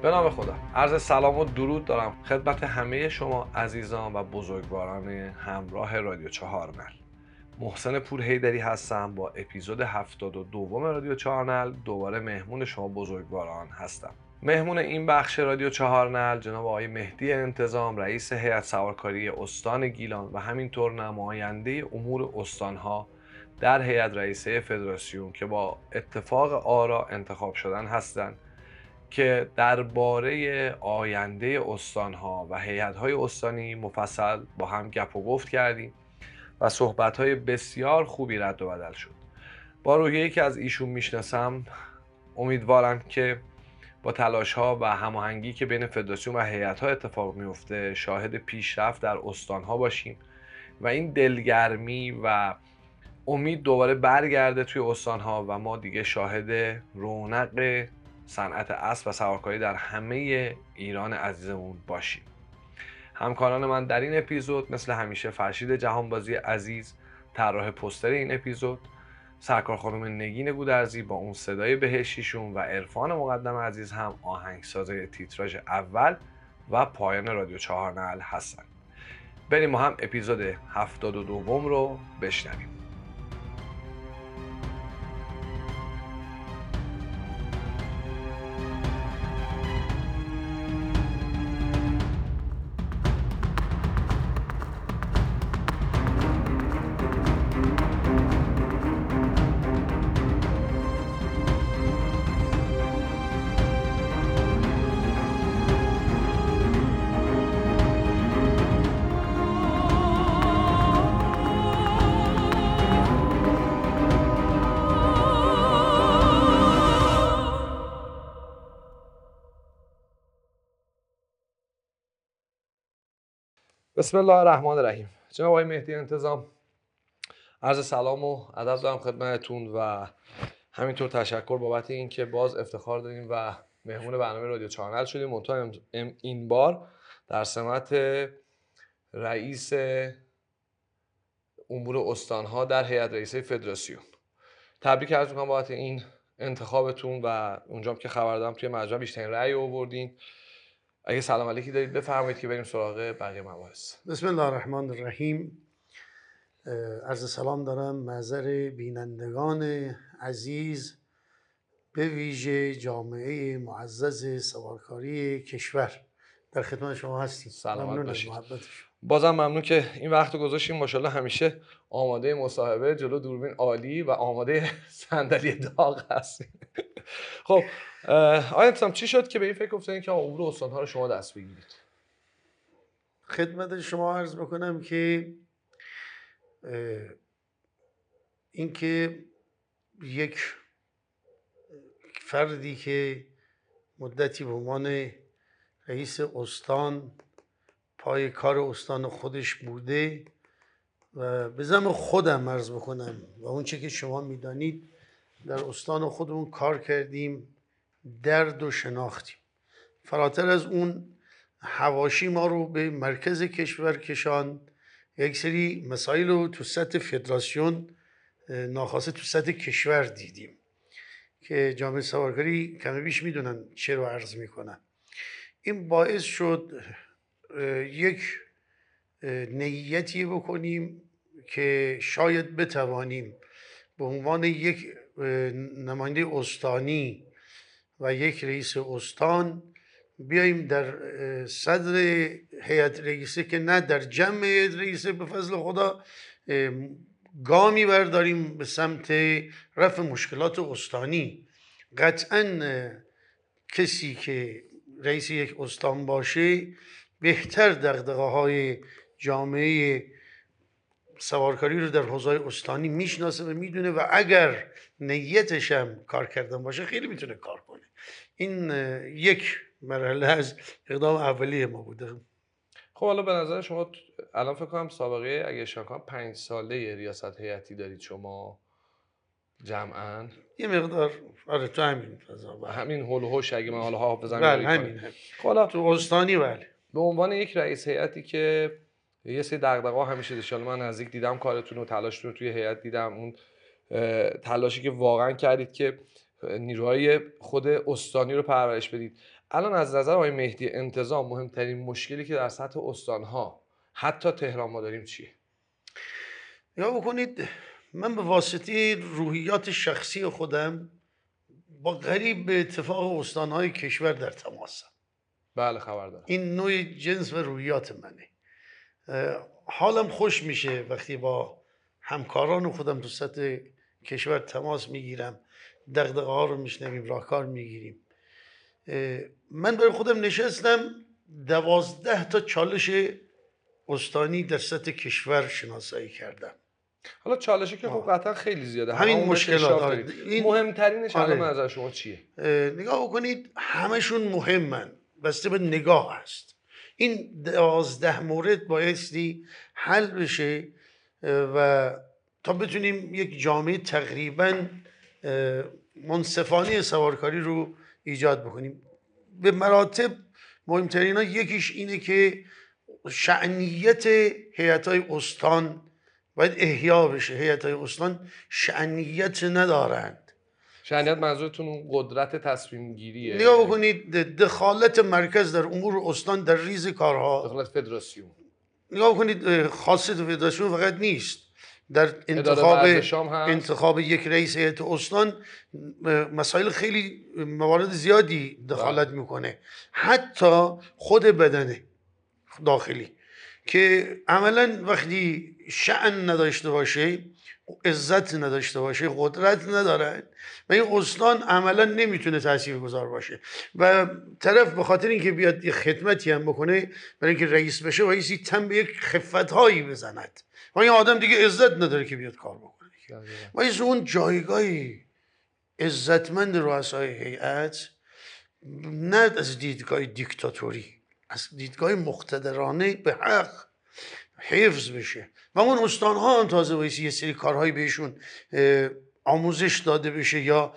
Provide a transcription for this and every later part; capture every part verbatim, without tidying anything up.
به نام خدا. عرض سلام و درود دارم خدمت همه شما عزیزان و بزرگواران همراه رادیو چهارنل. محسن پورحیدری هستم. با اپیزود هفتاد و دو رادیو چهارنل دوباره مهمون شما بزرگواران هستم. مهمون این بخش رادیو چهارنل جناب آقای مهدی انتظام، رئیس هیئت سوارکاری استان گیلان و همینطور نماینده امور استانها در هیئت رئیسه فدراسیون که با اتفاق آرا انتخاب شدن هستند، که درباره آینده استانها و هیئت‌های استانی مفصل با هم گپ و گفت کردیم و صحبت‌های بسیار خوبی رد و بدل شد. با روحیه‌ای که از ایشون میشناسم امیدوارم که با تلاش‌ها و هماهنگی که بین فدراسیون و هیئت‌ها اتفاق میفته شاهد پیشرفت در استانها باشیم و این دلگرمی و امید دوباره برگرده توی استانها و ما دیگه شاهد رونق صنعت اسب و سوارکاری در همه ایران عزیزمون باشیم. همکاران من در این اپیزود مثل همیشه فرشید جهانبازی عزیز طراح پوستر این اپیزود، سرکار خانم نگین گودرزی با اون صدای بهشتیشون و عرفان مقدم عزیز هم آهنگساز تیتراژ اول و پایان رادیو چهارنل هستن. بریم ما هم اپیزود هفتاد و دو رو بشنویم. بسم الله الرحمن الرحیم. جناب آقای مهدی انتظام، عرض سلام و ادب دارم خدمتتون و همینطور تشکر بابت این که باز افتخار داریم و مهمون برنامه رادیو چهارنل شدیم. منتها این بار در سمت رئیس امور استانها در هیئت رئیسه فدراسیون. تبریک عرض می‌کنم بابت این انتخابتون و اونجام که خبر دارم توی مجمع بیشترین رأی آوردین. اگه سلام علیکی دارید بفرمایید که بریم سراغ بقیه مباحث. بسم الله الرحمن الرحیم. عرض سلام دارم محضر بینندگان عزیز، به ویژه جامعه معزز سوارکاری کشور. در خدمت شما هستیم. سلامت باشید. بازم ممنون که این وقت رو گذاشتیم. ماشاءالله همیشه آماده مصاحبه، جلو دوربین عالی و آماده صندلی داغ هستیم. خب آقای انتظام، چی شد که به این فکر افتادین که امور استان‌ها رو شما دست بگیرید؟ خدمت شما عرض بکنم که اینکه یک فردی که مدتی به عنوان رئیس استان پای کار استان خودش بوده و به زعم خودم عرض بکنم و اون چه که شما میدانید در استان خودمون کار کردیم، درد و شناختیم. فراتر از اون حواشی ما رو به مرکز کشور کشان، یک سری مسائل رو تو سطح فدراسیون ناخواسته تو سطح کشور دیدیم که جامعه سوارکاری کمی بیش میدونن چه رو عرض میکنن. این باعث شد یک نیتی بکنیم که شاید بتوانیم به عنوان یک نماینده استانی و یک رئیس استان بیاییم در صدر هیئت رئیسه که نه در جمع هیئت رئیسه به فضل خدا گامی برداریم به سمت رفع مشکلات استانی. قطعا کسی که رئیس یک استان باشه بهتر دغدغه‌های جامعه سوارکاری رو در حوزه استانی میشناسه و میدونه و اگر نیتش هم کار کردن باشه خیلی میتونه کار کنه. این یک مرحله از اقدام اولیه ما بوده. خب حالا به نظر شما الان فکر کنم سابقه اگه اشتباه نکنم پنج ساله ریاست هیئتی دارید شما جمعاً؟ یه مقدار آره تو همین فضا همین هول و هوش اگه من حالا حافظم بله همین هم. حالا تو استانی بله. به عنوان یک رئیس هیئتی که یه سری دغدغه‌ها همیشه داشت، من نزدیک دیدم کارتون و تلاشتون رو توی هیئت دیدم، اون تلاشی که واقعا کردید که نیروهای خود استانی رو پرورش بدید. الان از نظر آقای مهدی انتظام مهمترین مشکلی که در سطح استان‌ها حتی تهران ما داریم چیه؟ یا بکنید من به واسطه روحیات شخصی خودم با قریب به اتفاق استانهای کشور در تماسم. بله خبر دارم. این نوع جنس و روحیات منه. حالم خوش میشه وقتی با همکاران خودم تو سطح کشور تماس میگیرم، دغدغه ها رو میشنویم، راهکار میگیریم. من برای خودم نشستم دوازده تا چالش استانی در سطح کشور شناسایی کردم. حالا چالشی که خب قطعا خیلی زیاده، همین مشکلات آره. این مهمترینش آره. الان نظر شما چیه؟ نگاه بکنید همشون مهمن، بسته به نگاه هست. این دوازده مورد بایستی حل بشه و تا بتونیم یک جامعه تقریبا منصفانه سوارکاری رو ایجاد بکنیم. به مراتب مهمترین ها یکیش اینه که شأنیت هیئت‌های استان باید احیا بشه. هیئت‌های استان شأنیت ندارند. شأنیت منظورتون اون قدرت تصمیم گیریه؟ نگاه بکنید دخالت مرکز در امور استان در ریز کارها، دخالت فدراسیون. نگاه بکنید خاصیت فدراسیون فقط نیست، در انتخاب انتخاب یک رئیس هیئت استان مسائل خیلی موارد زیادی دخالت میکنه، حتی خود بدنه داخلی که عملا وقتی شأن نداشته باشه، عزت نداشته باشه، قدرت ندارن و این استان عملا نمیتونه تاثیرگذار باشه و طرف به خاطر اینکه بیاد یه خدمتی هم بکنه برای اینکه رئیس بشه وایسی تن به یک خفت‌هایی بزند و این آدم دیگه عزت نداره که بیاد کار بکنه. وایسی اون جایگاهی عزتمند رؤسای هیئت نه از دیدگاه دیکتاتوری، از دیدگاه مقتدرانه به حق حفظ بشه و اون استان‌ها هم تازه وایسی یه سری کارهایی بهشون آموزش داده بشه یا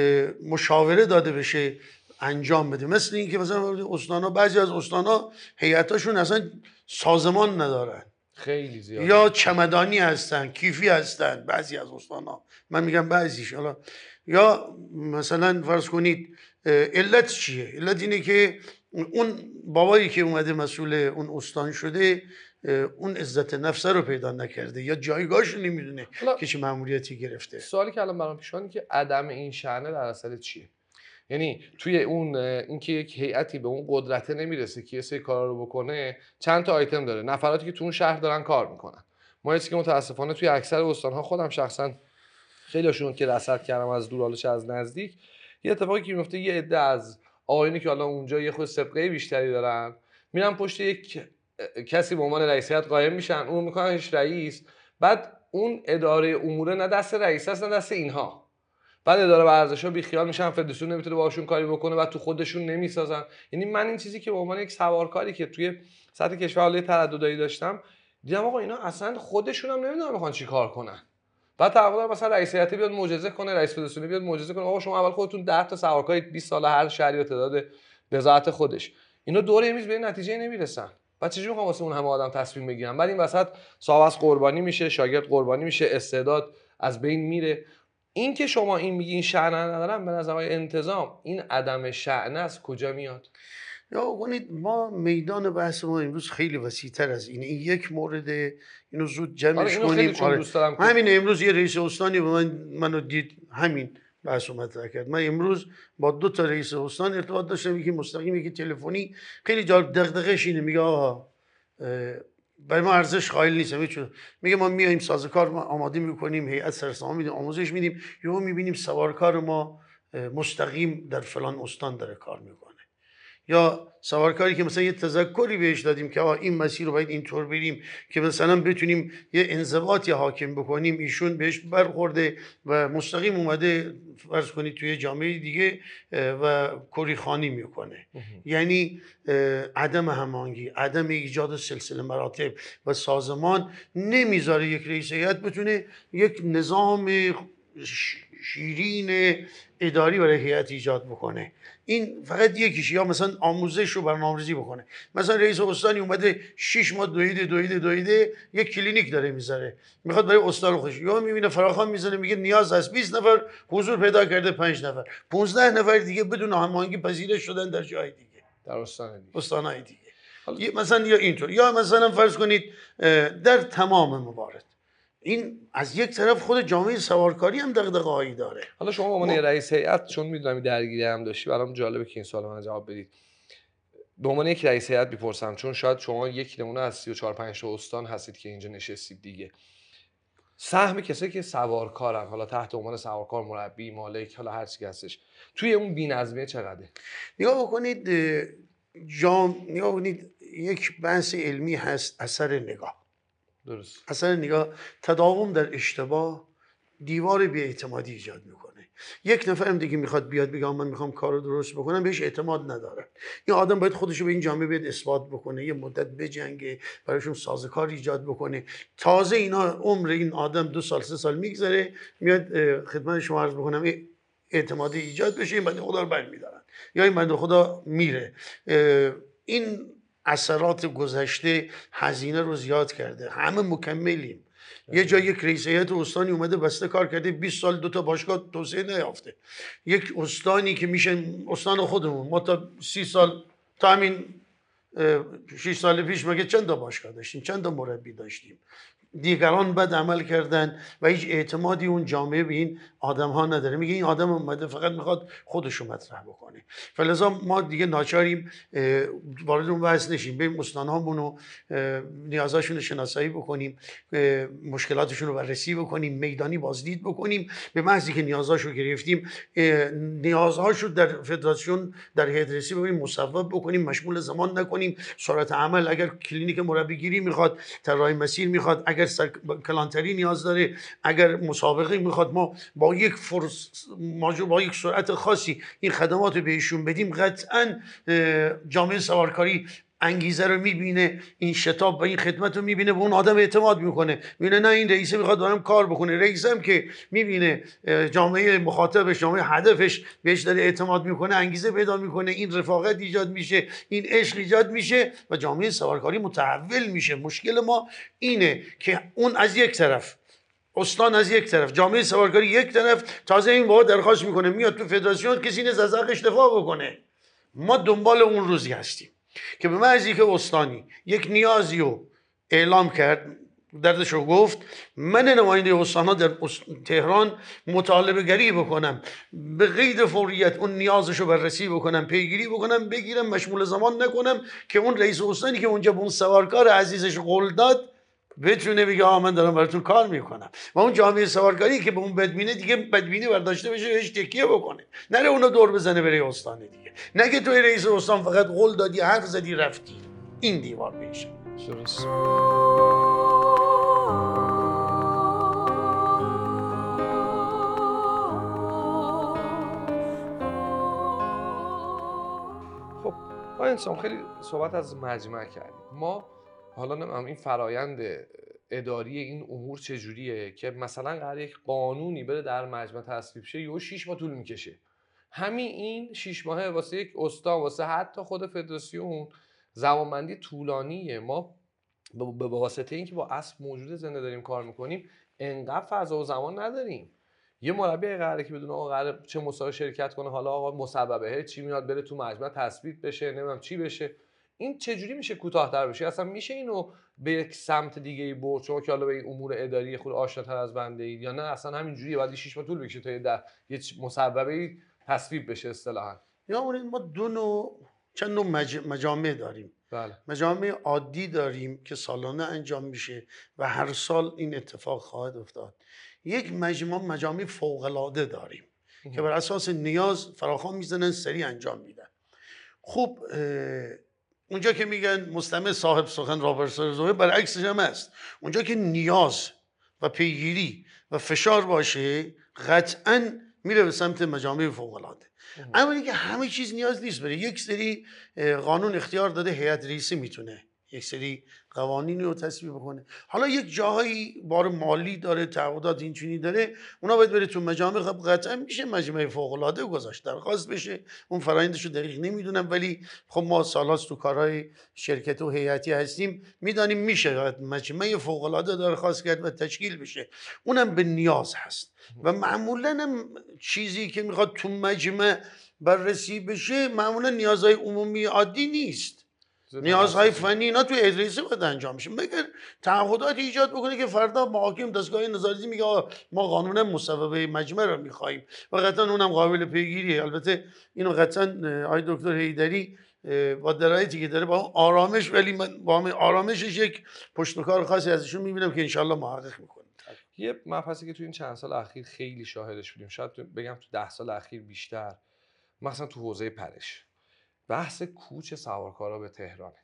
مشاوره داده بشه انجام بده. مثل این که مثلا استان‌ها، بعضی از استان‌ها هیئتاشون اصلا سازمان ندارن، خیلی زیاد، یا چمدانی هستن، کیفی هستن بعضی از استان‌ها. من میگم بعضیش. حالا یا مثلا فرض کنید علت چیه؟ علت اینه که اون بابایی که اومده مسئول اون استان شده اون عزت نفس رو پیدا نکرده یا جایگاهش نمیدونه که چه مأموریتی گرفته. سوالی که الان برام پیش اومده که عدم این شأن در اصل چیه؟ یعنی توی اون اینکه یک هیئتی به اون قدرت نمیرسه که یه سری کارا رو بکنه، چند تا آیتم داره، نفراتی که تو اون شهر دارن کار میکنن. ما چیزی که متاسفانه توی اکثر استان‌ها، خودم شخصا خیلیشون که رصد کردم از دور حالش از نزدیک، یه اتفاقی که میفته یه عده از آقایونی که حالا اونجا یه خود سابقه بیشتری دارن میرن پشت یک کسی به عنوان رئیس هیئت قایم میشن، اون میکننش رئیس، بعد اون اداره امور نه دست رئیس است نه دست اینها، بعد اداره ورزش‌ها بی خیال میشن، فدراسیون نمیتونه باهاشون کاری بکنه و تو خودشون نمیسازن. یعنی من این چیزی که به عنوان یک سوارکاری که توی سطح کشور حاله ترددایی داشتم دیدم آقا اینا اصلا خودشون هم نمیدونن میخوان چی کار کنن. بعد تعهد مثلا رئیس هیئت بیاد معجزه کنه، رئیس فدراسیون بیاد معجزه کنه، آقا شما اول خودتون ده تا سوارکار بیست ساله هر شهری و تعداد وزارت خودش، اینا دوره میز به نتیجه نمیرسن. بعد چجوری میخوام واسه اون همه آدم تصمیم بگیرم؟ بعد این وسط صاحب از قربانی میشه، شاگرد قربانی میشه، استعداد از بین میره. این که شما این میگین شأن ندارم، به نظر من انتظام این عدم شأن از کجا میاد؟ یا کنید ما میدان بحث ما امروز خیلی وسیع‌تر از اینه. این یک مورد، اینو زود جمعش آره کنیم. آره. همین امروز یه رئیس استانی به من منو دید همین بحث رو مطرح کرد. من امروز با دو تا رئیس استان ارتباط داشتم، یکی مستقیم یکی تلفنی. خیلی جالب، دغدغه‌اش اینه، میگه آقا برای ما ارزش قائل نیستم. میگه ما میایم سازوکار ما آماده میکنیم، هیئت سرسام میدیم، آموزش میدیم، یهو میبینیم سوارکار ما مستقیم در فلان استان داره کار میکنه، یا سوارکاری که مثلا یه تذکری بهش دادیم که آقا این مسیر رو باید اینطور بریم که مثلا بتونیم یه انضباطی حاکم بکنیم، ایشون بهش برخورده و مستقیم اومده فرض کنید توی جامعه دیگه و کریخانی میکنه. یعنی عدم هماهنگی، عدم ایجاد سلسله مراتب و سازمان نمیذاره یک رئیس هیئت بتونه یک نظام شیرین اداری برای هیئت ایجاد بکنه. این فقط یکیش. یا مثلا آموزش رو برنامه‌ریزی بکنه. مثلا رئیس استانی اومده شش ماه دویده دویده دویده یک کلینیک داره میذاره، میخواد برای استان خودش، یا میبینه فراخوان میزنه میگه نیاز هست بیست نفر، حضور پیدا کرده پنج نفر، پانزده نفر دیگه بدون هماهنگی پذیرش شدن در جای دیگه، در استان دیگه، استانهای دیگه. مثلا یا اینطور، یا مثلا فرض کنید در تمام موارد این از یک طرف خود جامعه سوارکاری هم دغدغه‌هایی داره. حالا شما به عنوان رئیس هیئت، چون میدونم درگیری هم داشتی، برام جالبه که این سوال من جواب بدید. به عنوان یک رئیس هیئت میپرسم، چون شاید شما یک نمونه از سی و چهار پنج تا استان هستید که اینجا نشستید دیگه. سهم کسایی که سوارکارن، حالا تحت عنوان سوارکار، مربی، مالک، حالا هر چی که هستش، توی اون بی‌نظمی چقدره؟ نگاه بکنید جام نگاه بکنید یک بحث علمی هست، اثر نگاه. درست. اثر نگاه، تداوم در اشتباه دیوار بی‌اعتمادی ایجاد میکنه. یک نفر هم دیگه میخواد بیاد بگه من میخوام کارو درست بکنم، بهش اعتماد نداره. این آدم باید خودشو به این جامعه بیاد اثبات بکنه، یه مدت بجنگه، براشون سازوکار ایجاد بکنه. تازه اینا عمر این آدم دو سال سه سال میگذره، میاد خدمت شما عرض بکنم اعتمادی ایجاد بشه، این بنده خدا رو برمی‌دارن یا این بنده خدا میره. این اثرات گذشته هزینه رو زیاد کرده. همه مکملیم. یه جا یک رئیس هیئت استانی اومده بسته کار کرده، بیست سال دو تا باشگاه توسعه نیافته. یک استانی که میشه استان خودمون، ما تا سی سال تا همین شش سال پیش مگه چند تا باشگاه داشتیم، چند تا مربی داشتیم. دیگران بد عمل کردن و هیچ اعتمادی اون جامعه به این آدم ها نداره. میگه این آدم اومده فقط میخواد خودش رو مطرح بکنه. فلذا ما دیگه ناچاریم وارد اون بحث نشیم، بریم استانهامون رو نیازاشون رو شناسایی بکنیم، مشکلاتشون رو بررسی بکنیم، میدانی بازدید بکنیم. به محضی که نیازاشو گرفتیم، نیازهاشو در فدراسیون در هیئت رئیسی بکنیم، مصوب بکنیم، مشمول زمان نکنیم. سرعت عمل، اگر کلینیک مربیگیری میخواد، طراحی مسیر میخواد، اگر کلانتری نیاز داره، اگر مسابقه میخواد، ما با یک فرص با یک سرعت خاصی این خدمات رو بهشون بدیم. قطعا جامعه سوارکاری انگیزه رو میبینه، این شتاب و این خدمت رو میبینه، به اون آدم اعتماد میکنه، میبینه نه این رئیسه میخواد دارم کار بکنه. رئیس هم که میبینه جامعه مخاطبش، جامعه هدفش بهش داره اعتماد میکنه، انگیزه پیدا میکنه، این رفاقت ایجاد میشه، این عشق ایجاد میشه و جامعه سوارکاری متحول میشه. مشکل ما اینه که اون از یک طرف، استان از یک طرف، جامعه سوارکاری یک طرف، تازه این واقعا درخواست میکنه میاد تو فدراسیون کسی نیست از حقش دفاع بکنه. ما دنبال اون روزی هستیم که به محضی که استانی یک نیازی رو اعلام کرد، دردش رو گفت، من نماینده استان‌ها در تهران مطالبه گری بکنم، به قید فوریت اون نیازش رو بررسی بکنم، پیگیری بکنم، بگیرم، مشمول زمان نکنم که اون رئیس استانی که اونجا به اون سوارکار عزیزش قول داد بتونه بگه آ من دارم براتون کار میکنم. و اون جامعه سوارکاری که به اون بدبینه دیگه بدبینی برداشته بشه، بهش تکیه بکنه، نره اونو دور بزنه بره استان دیگه. نگه توی رئیس استان فقط قول دادی، حرف زدی، رفتی. این دیوار بشه. درست. خب ما انسان خیلی صحبت از مجمع کردیم. ما حالا نمیدونم این فرایند اداری این امور چجوریه که مثلا قرار یک قانونی بره در مجمع تصویب شه، یهو شش ماه طول میکشه. همین این شش ماهه واسه یک استان، واسه حتی خود فدراسیون زمانبندی طولانیه. ما به واسطه اینکه با اسب موجود زنده داریم کار میکنیم، انقدر فضا و زمان نداریم. یه مربی قراره که بدونه آقا قراره چه مسابقه شرکت کنه، حالا آقا مسببه چی میاد بره تو مجمع تصویب بشه، نمیدونم چی بشه، این چجوری میشه کوتاه‌تر بشه؟ اصلا میشه اینو به یک سمت دیگه ای برد؟ شما که حالا به این امور اداری خود آشناتر از بنده اید، یا نه اصلا همین جوریه بعد شش ماه طول بکشه تا در یه مسببه تصویب بشه اصطلاحاً؟ یا ما دو نوع چند نوع مج... مجامع داریم. بله. مجامع عادی داریم که سالانه انجام میشه و هر سال این اتفاق خواهد افتاد. یک مجموعه مجامع فوق‌العاده داریم که بر اساس نیاز فراخوان میزنن، سریع انجام میدن. خوب اونجا که میگن مستمع صاحب سخن رابرسر زوه، برعکسش هم هست. اونجا که نیاز و پیگیری و فشار باشه قطعاً میره به سمت مجامع فوق‌العاده. اما اینکه همه چیز نیاز نیست بره. یک سری قانون اختیار داده هیئت رئیسه میتونه یک سری قوانینی رو تصویب کنه. حالا یک جاهایی بار مالی داره، تعهدات اینچنینی داره، اونا باید بره تو مجامع. خب قطعا میشه مجمع فوق العاده گذاشت، درخواست بشه. اون فرآیندش رو دقیق نمیدونم، ولی خب ما سالاست تو کارهای شرکت و هیئتی هستیم، میدانیم میشه مجمع فوق العاده درخواست کرد و تشکیل بشه. اونم به نیاز هست و معمولا هم چیزی که میخواد تو مجمع بررسی بشه معمولا نیازهای عمومی عادی نیست، نیازهای فنی اینا توی ادریسه باید انجام میشه. مگر تعهدات ایجاد بکنه که فردا محاکم دستگاه نظارتی میگه ما قانون مصوبه مجمع رو میخوایم و قطعا اونم قابل پیگیریه. البته اینو قطعا آقای دکتر حیدری با درایتی که داره با آرامش، ولی من با آرامشش یک پشت و کار خاصی ازشون میبینم که انشالله محقق میکنه. یه مبحثی که تو این چند سال اخیر خیلی شاهدش بودیم، شاید بگم تو ده سال اخیر بیشتر، مثلا تو حوزه پرش، بحث کوچ سوارکارا به تهرانه.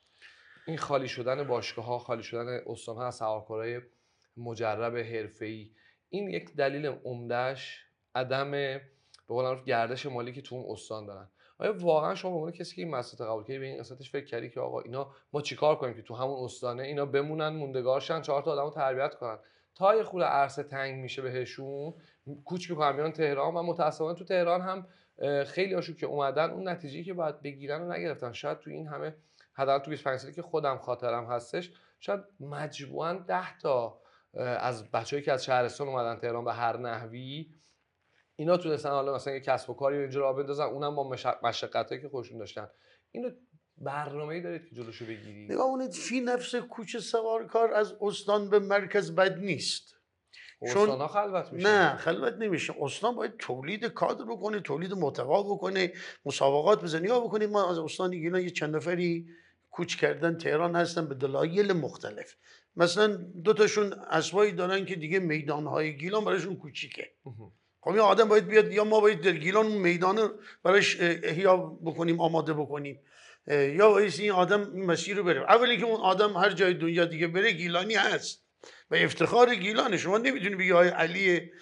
این خالی شدن باشگاه‌ها، خالی شدن استان‌ها از سوارکارای مجرب حرفه‌ای، این یک دلیل عمده‌اش عدم به قول معروف گردش مالی که تو اون استان دارن. آیا واقعا شما به عنوان کسی که این مسئله قبول کردی به این قسمتش فکر کردی که آقا اینا ما چیکار کنیم که تو همون استانه اینا بمونن، موندگارشن، چهار تا آدمو تربیت کنن، تا یه خورده عرصه تنگ میشه بهشون کوچ میکنن میان تهران؟ و متأسفانه تو تهران هم خیلی هاشون که اومدن اون نتیجه‌ای که باید بگیرن رو نگرفتن. شاید تو این همه حداقل تو بیست و پنج سالی که خودم خاطرم هستش، شاید مجموعاً ده تا از بچه‌ای که از شهرستان اومدن تهران به هر نحوی، اینا تونستن حالا مثلا یه کسب و کاری اینجا راه بندازن، اونم با مشقتایی که خودشون داشتن. اینو برنامه‌ای دارید که جلوشو بگیرید؟ نگاه کنید، فی نفس کوچ سوارکار از استان به مرکز بد نیست. استان‌ها خلوت میشه؟ نه خلوت نمیشه. استان باید تولید کادر بکنه، تولید محتوا بکنه، مسابقات بزنه. یا بکنید ما از استان گیلان یه چند نفری کوچ کردن تهران هستن به دلایل مختلف. مثلا دو تاشون اسبایی دارن که دیگه میدانهای گیلان براشون کوچیکه. خب این آدم باید بیاد، یا ما باید در گیلان اون میدان براش احیا بکنیم، آماده بکنیم، یا باید این آدم این مسیر رو بره. اولی که اون آدم هر جای دنیا دیگه بره گیلانی هست و افتخار گیلانه. شما نمیتونی بگی آقای علی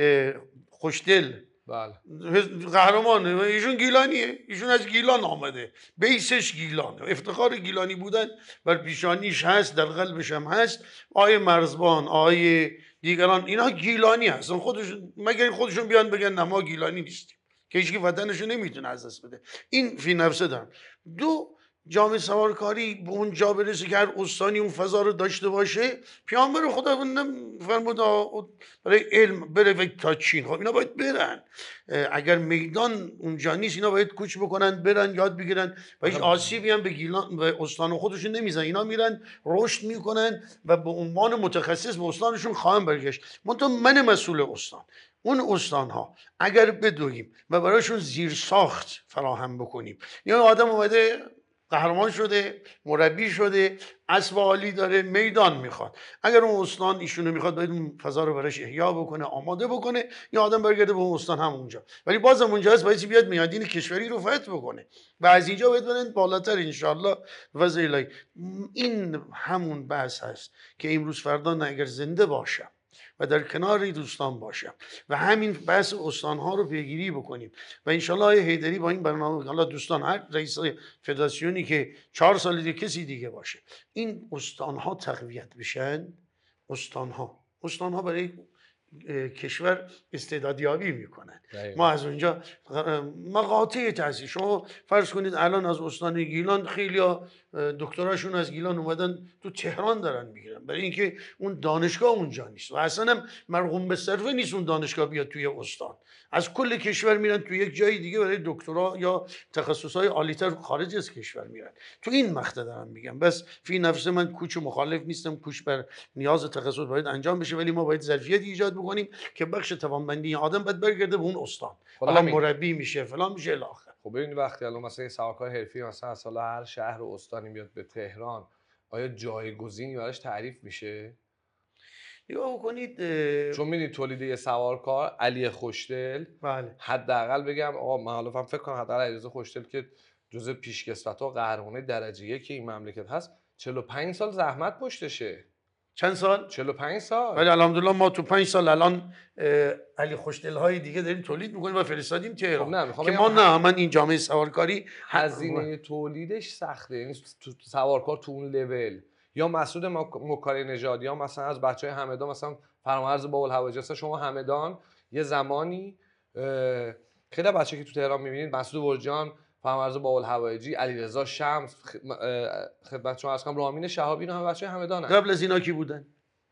خوشدل بله قهرمانه، ایشون گیلانیه، ایشون از گیلان آمده، بیسش گیلانه، افتخار گیلانی بودن بر پیشانیش هست، در قلبش هم هست. آقای مرزبان، آقای دیگران، اینا گیلانی هستن خودشون، مگر خودشون بیان بگن نه ما گیلانی نیستیم، که هیچکی وطنشو نمیتونه از دست بده. این فی نفسه دارن. دو، جامعه سوارکاری به اون جا برسه که هر استانی اون فضا رو داشته باشه. پیامبر خدا فرمود برای علم بره تا چین. خب اینا باید برن. اگر میدان اونجا نیست اینا باید کوچ بکنن، برن یاد بگیرن و هیچ آسیبی هم به گیلان به استان خودشون نمیزن. اینا میرن رشد میکنن و به عنوان متخصص به استانشون خواهم برگشت. منتها من مسئول استان، اون استان ها اگر بدویم و برایشون زیرساخت فراهم بکنیم، یا آدم اومده قهرمان شده، مربی شده، اسب عالی داره، میدان میخواد، اگر اون استان ایشونو میخواد باید اون فضا رو براش احیا بکنه، آماده بکنه، یا آدم برگرده به اون استان همونجا. ولی بازم اونجا هست باید بیاد میادین کشوری رو فتح بکنه و از اینجا باید برن بالاتر انشالله وضع الهی. این همون بحث هست که امروز فردا نه اگر زنده باشم و در کنار دوستان باشم و همین بحث استانها رو پیگیری بکنیم و انشالله آقای حیدری با این برنامه، حالا دوستان هر رئیس فدراسیونی که چهار سال دیگه کسی دیگه باشه، این استانها تقویت بشن. استانها استانها برای کشور استعدادیابی میکنن. ما از اونجا مقاطع تحصیل، شما فرض کنید الان از استان گیلان خیلی ها دکتراشون از گیلان اومدن تو تهران دارن میگیرن، برای اینکه اون دانشگاه اونجا نیست و اصلا هم مرغوم به صرفه نیست اون دانشگاه بیاد توی استان. از کل کشور میرن تو یک جای دیگه برای دکترا یا تخصصهای عالی‌تر خارج از کشور میرن. تو این مقطع دارم میگم. بس فی نفس من کوچ مخالف نیستم، کوچ بر نیاز تخصص باید انجام بشه، ولی ما باید ظرفیت ایجاد بکنیم که بخش توانمندی آدم باید برگرده به اون استان، حالا مربی میشه فلان میشه الی آخر. خب ببینید وقتی الان مثلا سوارکار حرفی مثلا از هر شهر و استانی میاد به تهران، آیا جایگزینی براش تعریف میشه؟ نگاه کنید، چون میدید تولید یه سوارکار علی خوشدل، بله، حداقل بگم آقا من حالا فکر کنم حداقل علیرضا خوشدل که جزء پیشکسوت‌ها قهرمانای درجه یک این مملکت هست، چهل و پنج سال زحمت پشتشه. چند سال؟ چهل و پنج سال. ولی الحمدلله ما تو پنج سال الان علی خوشدل های دیگه داریم تولید میکنیم و فرستادیم تهران. خب که ما نه، من این جامعه سوارکاری هزینه تولیدش سخته، یعنی تو سوارکار تو اون لول یا مسعود مکاری نژاد یا مثلا از بچهای همدان مثلا فرامرز بابالهوایجی. مثلا شما همدان یه زمانی خیلی بچه که تو تهران میبینید مسعود برجان، فرامرز بابالهوایجی، علیرضا شمس، خدمت شما عرض کنم رامین شهابی، اینا هم بچهای همدانن. قبل از اینا کی بودن؟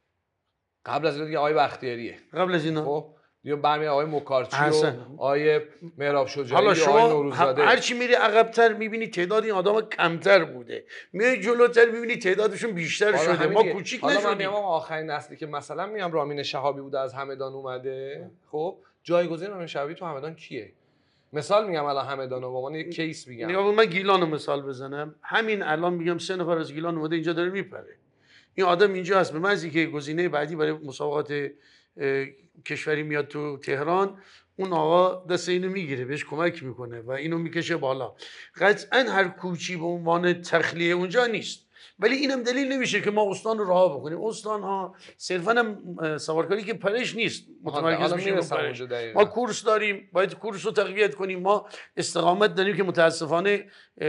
قبل از اینا دیگه آقای بختیاریه. قبل از اینا خب یا برمی آقای مکارچی و آقای مهراب شجاعی حالا شما آقای نوروززاده. هر چی میری عقب‌تر میبینی تعداد این آدم کمتر بوده، میای جلوتر میبینی تعدادشون بیشتر شده. ما کوچیک نشدیم. حالا من میگم آخرین نسلی که مثلا میگم رامین شهابی بوده از همدان اومده، خب جایگزین رامین شهابی تو همدان کیه؟ مثال میگم الان همدانو به عنوان یک کیس میگم. نگاه من گیلانو مثال بزنم، همین الان میگم سه نفر از گیلان اومده اینجا داره میپره. این آدم اینجا هست، به محضی که گزینه بعدی برای مسابقات کشوری میاد تو تهران، اون آقا دست اینو میگیره بهش کمک میکنه و اینو میکشه بالا. قطعا هر کوچی به عنوان تخلیه اونجا نیست، ولی اینم دلیل نمیشه که ما استان رو رها بکنیم. استان ها صرفا هم سوارکاری که پرش نیست متمرکز بشیم رو پرش. ما کورس داریم، باید کورس رو تقویت کنیم. ما استقامت داریم که متاسفانه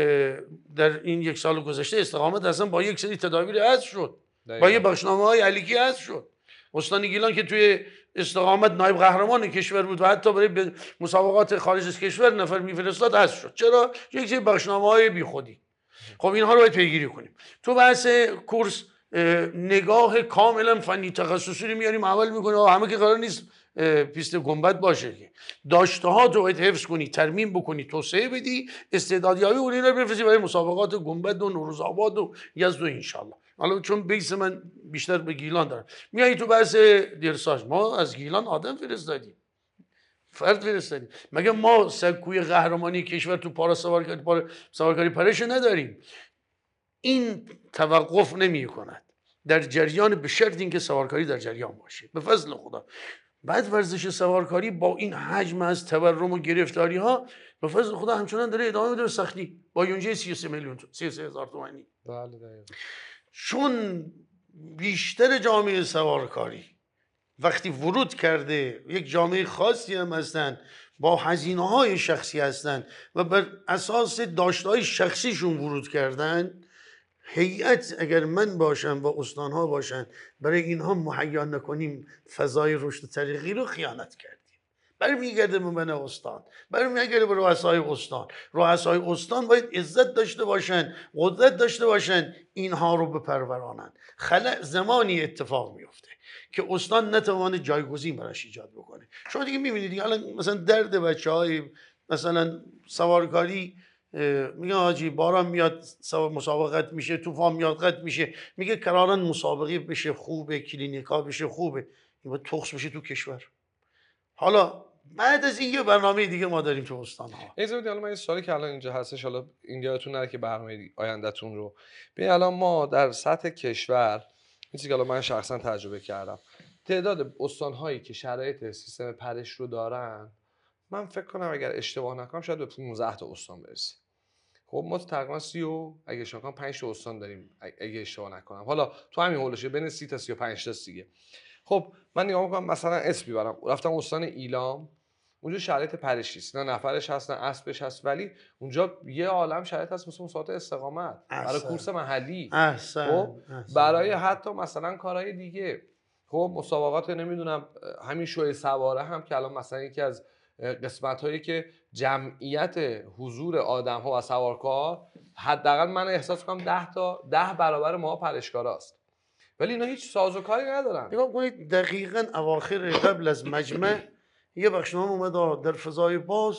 در این یک سال گذشته استقامت اصلا با یک سری تدابیر حذف شد، با یه بخشنامه های علیکی حذف شد. استان گیلان که توی استقامت نایب قهرمان کشور بود و حتی برای مسابقات خارج از کشور نفر میفرستاد حذف شد. چرا؟ یک سری بخشنامه های بیخودی. خب اینها رو باید پیگیری کنیم. تو بحث کورس نگاه کاملا فنی تخصصی رو میاریم عمل میکنیم و همه که قرار نیست پیست گنبد باشه که داشته ها تو باید حفظ کنی، ترمیم بکنی، توسعه بدی، استعدادیابی اون رو بفرستی برای مسابقات گنبد و نوروزآباد و یزد و انشالله. حالا چون بیس من بیشتر به گیلان دارم، میای تو بحث درساژ، ما از گیلان آدم فرستادیم، فرد فرستادیم. مگه ما سکوی قهرمانی کشور تو پارا سوارکاری پارا سوارکاری پرش نداریم؟ این توقف نمی کند در جریان، به شرط اینکه سوارکاری در جریان باشه به فضل خدا. بعد ورزش سوارکاری با این حجم از تورم و گرفتاری ها به فضل خدا همچنان داره ادامه میده به سختی با یونجه سی و سه میلیون سی و سه هزار تومانی. بله دقیقاً. چون بیشتر جامعه سوارکاری وقتی ورود کرده، یک جامعه خاصی هم هستن، با هزینه های شخصی هستن و بر اساس داشته های شخصیشون ورود کردن، هیئت اگر من باشم و استانها باشن برای اینها مهیا نکنیم فضای رشد طریقی رو خیانت کردیم. برمیگرده به من استان، برمیگرده به رؤسای استان. رؤسای استان باید عزت داشته باشن، قدرت داشته باشن، اینها رو بپرورانن. خلأ زمانی اتفاق میفته که استان نتوانه جایگزین براش ایجاد بکنه. شما دیگه میبینید الان مثلا درد بچهای مثلا سوارکاری، میگه آجی باران میاد مسابقت میشه، طوفان میاد قطع میشه، میگه قرارن مسابقه بشه خوبه، کلینیکا بشه خوبه، این باید تخص بشه تو کشور. حالا بعد از این یه برنامه دیگه ما داریم تو استان ها. اجازه بدید الان من یه سوالی که الان اینجا هستش، حالا این یادتون نره که برنامه آیندهتون رو ببین. الان ما در سطح کشور، این چیزی که الان من شخصا تجربه کردم، تعداد استان هایی که شرایط سیستم پرش رو دارن، من فکر کنم اگر اشتباه نکنم شاید به پانزده تا استان برسه. خب ما تقریبا سی و اگه اشتباه نکنم پنج تا استان داریم اگه اشتباه نکنم، حالا تو همین هولوشه بین سی تا سی و پنج تا دیگه. خب من نگاه میکنم مثلا اسم میبرم، رفتم استان ایلام، اونجا شرایط پرشی است، نه نفرش هست نه اسبش هست، ولی اونجا یه عالم شرایط هست مثل مسابقات استقامت برای کورس محلی، خب برای حتی مثلا کارهای دیگه، خب مسابقات نمیدونم همین شوی سواره هم که الان مثلا یکی از قسمت هایی که جمعیت حضور آدم ها و سوارکار حداقل من احساس کنم ده تا ده برابر ما پرشکاراست، ولی اینا هیچ سازوکاری ندارن. نگاه کنید دقیقاً اواخر قبل از مجمع یه بخشنامه اومد در فضای باز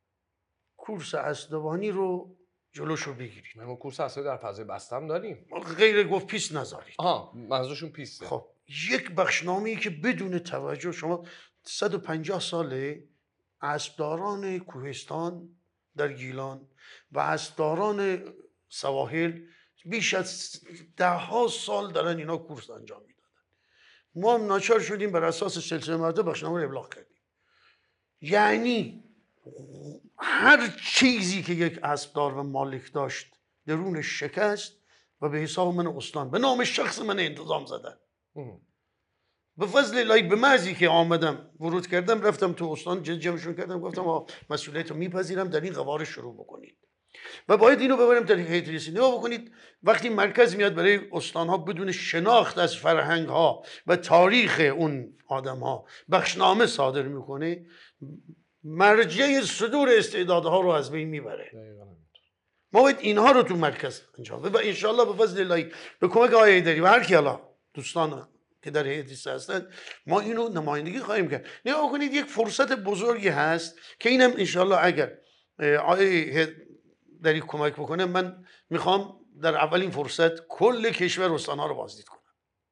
کورس اسدوانی رو جلوشو بگیرید. ما کورس اسدوانی در فضای بستم داریم. غیر گفت پیست نذارید. آها منظورشون پیسته. خب یک بخشنامه‌ای که بدون توجه، شما صد و پنجاه ساله اسبداران کوهستان در گیلان و اسبداران سواحل بیش از ده ها سال دارن اینا کورس انجام میدادن. ما هم ناچار شدیم بر اساس سلسله مراتب بخشنامه رو ابلاغ کردیم. یعنی هر چیزی که یک اسبدار و مالک داشت درونش شکست و به حساب من استان به نام شخص من انتظام زدن. به فضل الهی به محضی که آمدم ورود کردم رفتم تو استان جمعشون کردم، گفتم مسئولیت رو میپذیرم، در این قواره شروع بکنید. و باید اینو ببریم در هیئت ریاسی. نگاه بکنید وقتی مرکز میاد برای استانها بدون شناخت از فرهنگ ها و تاریخ اون آدم ها بخشنامه صادر میکنه، مرجع صدور استعدادها رو از بین میبره. ما باید اینها رو تو مرکز انجام و انشاءالله به فضل الله به کمک آقای حیدری و هر کی حالا دوستان که در هیئت ریاسی هستن ما اینو نمایندگی خواهیم کرد. نگاه کنید یک فرصت بزرگی هست که اینم انشاءالله اگر آقای حیدری کمک بکنه، من میخوام در اولین فرصت کل کشور استانها رو بازدید کنم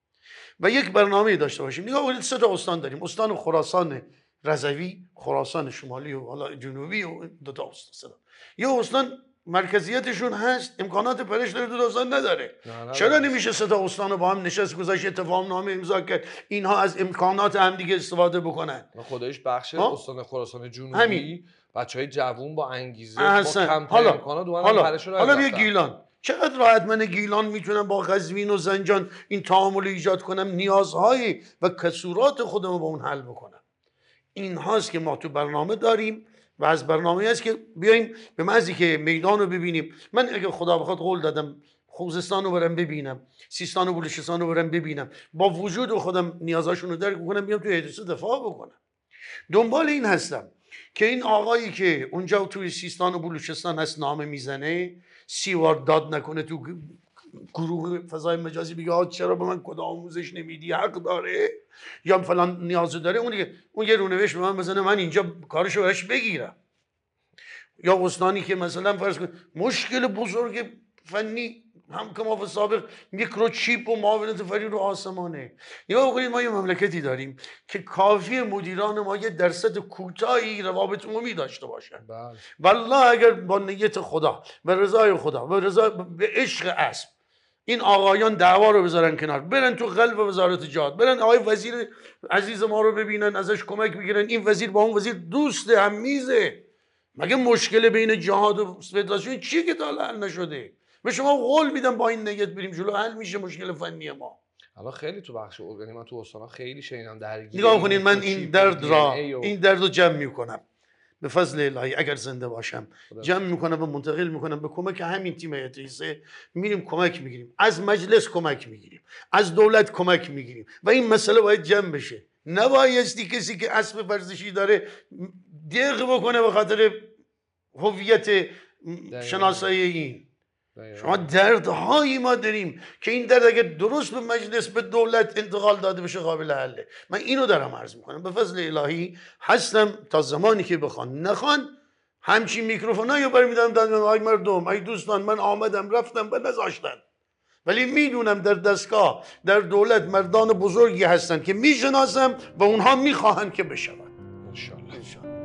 و یک برنامه داشته باشیم. نگاه کنید سه تا استان داریم، استان خراسان رضوی، خراسان شمالی و حالا جنوبی و دو تا استان. یه استان مرکزیتشون هست امکانات پرش داره، دو تا استان نداره. چرا نمیشه سه تا استان رو با هم نشست گذاشت اتفاق نامه امضا کرد اینها از امکانات هم دیگه استفاده بکنن؟ خودش بخش استان خراسان جنوبی بچهای جوون با انگیزه با کمتر حالا امکانات دوان حالا پرش رو حالا بیا گیلان، چقدر راحت من گیلان میتونم با قزوین و زنجان این تعامل ایجاد کنم، نیازهای و کسورات خودم با اون حل بکنم. این هاست که ما تو برنامه داریم و از برنامه هست که بیایم به محضی که میدان رو ببینیم. من اگه خدا بخواد قول دادم خوزستان رو برم ببینم، سیستان و بلوچستان رو برم ببینم، با وجود خودم نیازاشون رو درک کنم، بیام تو هیئت ریاسی دفاع بکنم. دنبال این هستم که این آقایی که اونجا توی سیستان و بلوچستان هست نامه میزنه سیوار داد نکنه تو گروه فضای مجازی بگه آج چرا به من کد آموزش نمیدی، حق داره یا فلان نیازو داره، اون اون یه رونوشت به من بزنه من اینجا کارشو براش بگیرم. یا استانی که مثلا فرض کن مشکل بزرگ فنی هم که ما سابق میکروچیپ و معاونت فنی رو آسمانه. نگاه بکنید ما یه مملکتی داریم که کافی مدیران ما یه درصد کوتاهی روابط عمومی داشته باشن. والله اگر با نیت خدا و رضای خدا و رضا به عشق اسب این آقایان دعوا رو بذارن کنار، برن تو قلب وزارت جهاد، برن آقای وزیر عزیز ما رو ببینن ازش کمک بگیرن، این وزیر با اون وزیر دوست هم میزه. مگه مشکل بین جهاد و فدراسیون چیه که تا حل نشده؟ به شما قول میدم با این نیت بریم جلو حل میشه مشکل فنی ما. حالا خیلی تو بخش ارگانی من تو استانا خیلی شینم درگیر. نگاه کنید من این درد را این درد رو جمع میکنم به فضل الهی اگر زنده باشم جمع میکنم و منتقل میکنم به کمک همین تیم هیئت ریاسی. میریم کمک میگیریم از مجلس، کمک میگیریم از دولت، کمک میگیریم و این مسئله باید جمع بشه. نبایستی کسی که اسب ورزشی داره دیغ بکنه به خاطر هویت شناسایی این. شما دردهایی ما داریم که این درد اگر درست به مجلس به دولت انتقال داده بشه قابل حله. من اینو دارم عرض میکنم به فضل الهی هستم تا زمانی که بخوان، نخوان همچین میکروفونایی برمیدارم دادم ای مردم ای دوستان من آمدم رفتم و نذاشتن، ولی میدونم در دستگاه در دولت مردان بزرگی هستن که میشناسم و اونها میخواهند که بشوند. انشالله.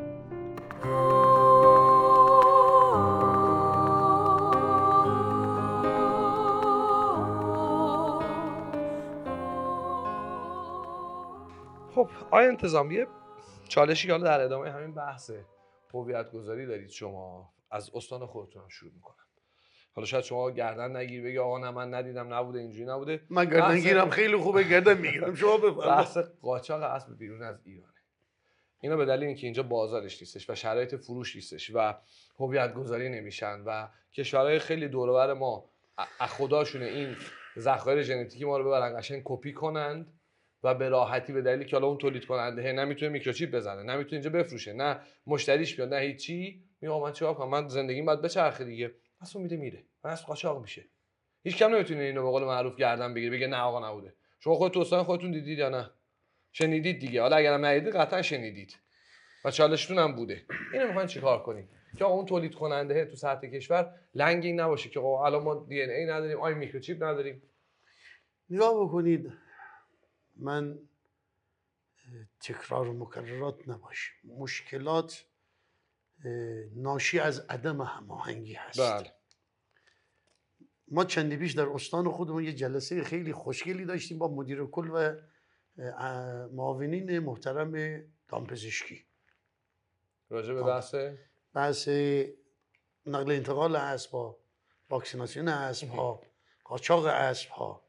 خب آیا انتظامیه چالشی که حالا در ادامه همین بحث هویت گذاری دارید شما از استان خودتون هم شروع میکنم. حالا شاید شما گردن نگیر بگی آقا نه من ندیدم نبوده اینجوری نبوده. من گردن گیرم خیلی خوبه، گردن میگیرم. شما بفرمایید. بحث قاچاق اسب بیرون از ایرانه. اینا به دلیل اینکه اینجا بازارش نیستش و شرایط فروش نیستش و هویت گذاری نمیشن و کشورهای خیلی دور و بر ما از خداشونه این ذخایر ژنتیکی ما رو ببرن قشنگ کپی کنند و به راحتی به دلیلی که حالا اون تولید کننده نمیتونه میکروچیپ بزنه، نمیتونه اینجا بفروشه، نه مشتریش بیاد، نه هیچی، میگه من چیکار کنم، من زندگیم باید بچرخه دیگه، پس اون میده میره و از قاچاق میشه. هیچ کم نمیتونه اینو به قول معروف گردن بگیره بگه نه آقا نبوده. شما خودتون استان خودتون دیدید یا نه؟ شنیدید دیگه. حالا اگرم ندیدید قطعا شنیدید و چالشتون هم بوده. اینو میخواین چیکار کنیم که اون تولید کننده تو سطح کشور لنگ این نباشه که آقا الان ما دی ان ای نداریم، آی میکروچیپ نداریم. نگاه بکنید، من تکرار و مکررات نباشه، مشکلات ناشی از عدم هماهنگی هست. بله. ما چندی پیش در استان خودمون یه جلسه خیلی خوشگلی داشتیم با مدیر کل و معاونین محترم دامپزشکی راجع به بحث بحث نقل انتقال اسب‌ها، واکسیناسیون اسب‌ها، قاچاق اسب‌ها.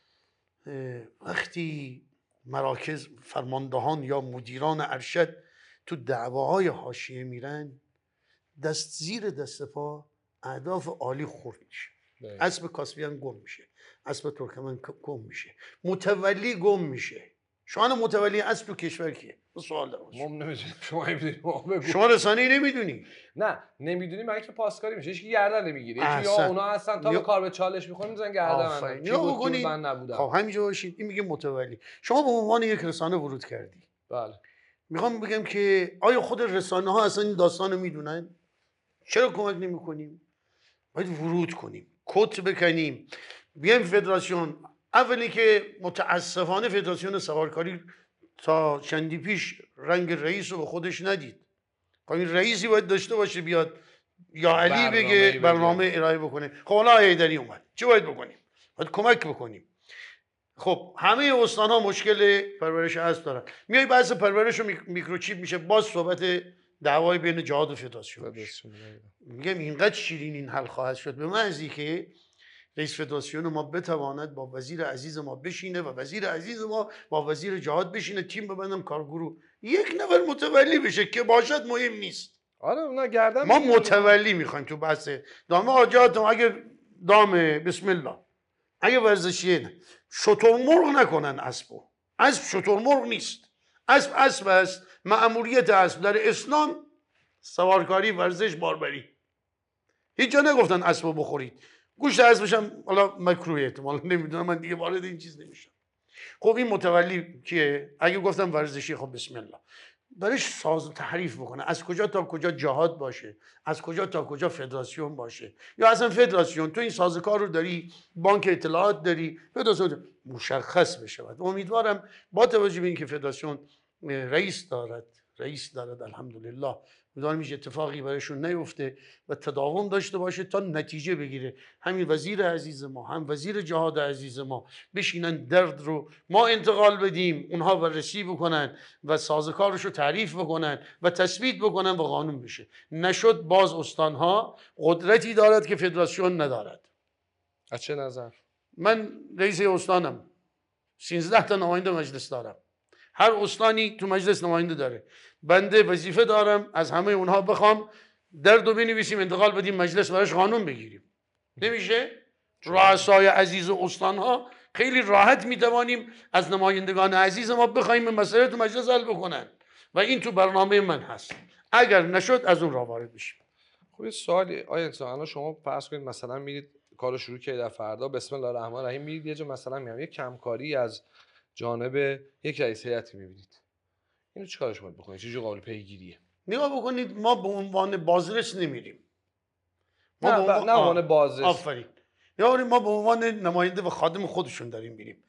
وقتی مراکز فرماندهان یا مدیران ارشد تو دعواهای حاشیه میرن، دست زیر دست پا اهداف عالی خورد میشه. اسب کاسپیان گم میشه، اسب ترکمن گم میشه، متولی گم میشه. شما متولی اسب تو کشور کیه؟ سوال دارم. ما نمیدونیم، شما میدونید، ما بگو. شما رسانه‌ای نمیدونی؟ نه نمیدونیم، من که پاسکاری میشه، هیچ کی گردن نمیگیره. یکی یا اونا هستن تا به کار به چالش میخورن میزنن گردن من. کی بود کی من نبودم. خب همینجا باشید. این میگه متولی. شما به عنوان یک رسانه ورود کردی. بله. میخوام بگم که آیا خود رسانه ها اصلا این داستان رو میدونن؟ چرا کمک نمیکنیم؟ باید ورود کنیم، کت بکنیم، بیایم فدراسیون. اولی که متاسفانه فدراسیون سوارکاری تا چندی پیش رنگ رئیس رو به خودش ندید. این رئیسی باید داشته باشه بیاد یا علی بگه برنامه ارائه بکنه. خب حالا حیدری اومد، چه باید بکنیم؟ باید کمک بکنیم. خب همه استان ها مشکل پرورش اسب دارن. میای بحث پرورش و میکروچیپ میشه، باز صحبت دعوای بین جهاد و فدراسیون. میگم اینقدر شیرین این حل خواهد شد به معنی که رئیس فدراسیون ما بتواند با وزیر عزیز ما بشینه و وزیر عزیز ما با وزیر جهاد بشینه، تیم ببندم کارگروه، یک نفر متولی بشه که باشد مهم نیست. آره اونا گردن ما متولی میخوایم تو بحث دام آجاتم. اگر دام بسم الله اگه ورزشیه نه شترمرغ نکنن اسبو. اسب شترمرغ نیست. اسب اسب است. مأموریت اسب در اسلام سوارکاری، ورزش، باربری. هیچ جا نگفتن اسبو بخورید. گوشت اسبش هم حالا مکروه، احتمالاً نمیدونم، من دیگه وارد این چیز نمیشم. خب این متولی کیه؟ اگه گفتم ورزشی، خب بسم الله برش ساز و تحریف بکنه. از کجا تا کجا جهاد باشه، از کجا تا کجا فدراسیون باشه، یا اصلا فدراسیون تو این سازوکار رو داری، بانک اطلاعات داری، فدراسیون مشخص بشه. امیدوارم با توجه به اینکه فدراسیون رئیس دارد رئیس دارد الحمدلله، امیدوارم هیچ اتفاقی برایشون نیفته و تداوم داشته باشه تا نتیجه بگیره. همین وزیر عزیز ما، هم وزیر جهاد عزیز ما بشینن درد رو ما انتقال بدیم، اونها بررسی بکنن و سازوکارش رو تعریف بکنن و تثبیت بکنن و قانون بشه. نشد باز استانها قدرتی دارد که فدراسیون ندارد. از چه نظر؟ من رئیس استانم، سیزده تا نماینده مجلس دارم. هر استانی تو مجلس نماینده داره. بنده وظیفه دارم از همه اونها بخوام درد رو بنویسیم، انتقال بدیم مجلس، براش قانون بگیریم. نمیشه؟ رؤسای عزیز استانها خیلی راحت میتوانیم از نمایندگان عزیز ما بخوایم مسئله تو مجلس حل بکنن و این تو برنامه من هست. اگر نشد از اون راه وارد بشیم. خب یه سوالی آیا انسان شما فرض کنید مثلا میرید کارو شروع کردید در فردا بسم الله الرحمن الرحیم میرید یه جا مثلا میام یه کمکاری از جانب یک رئیس هیئتی میبینید، اینو چیکارش باید بکنید؟ چه جور قابل پیگیریه؟ نگاه بکنید، ما به عنوان بازرس نمیریم. ما نه به عنوان, عنوان بازرس. آفرین. یا ما به عنوان نماینده و خادم خودشون داریم میریم.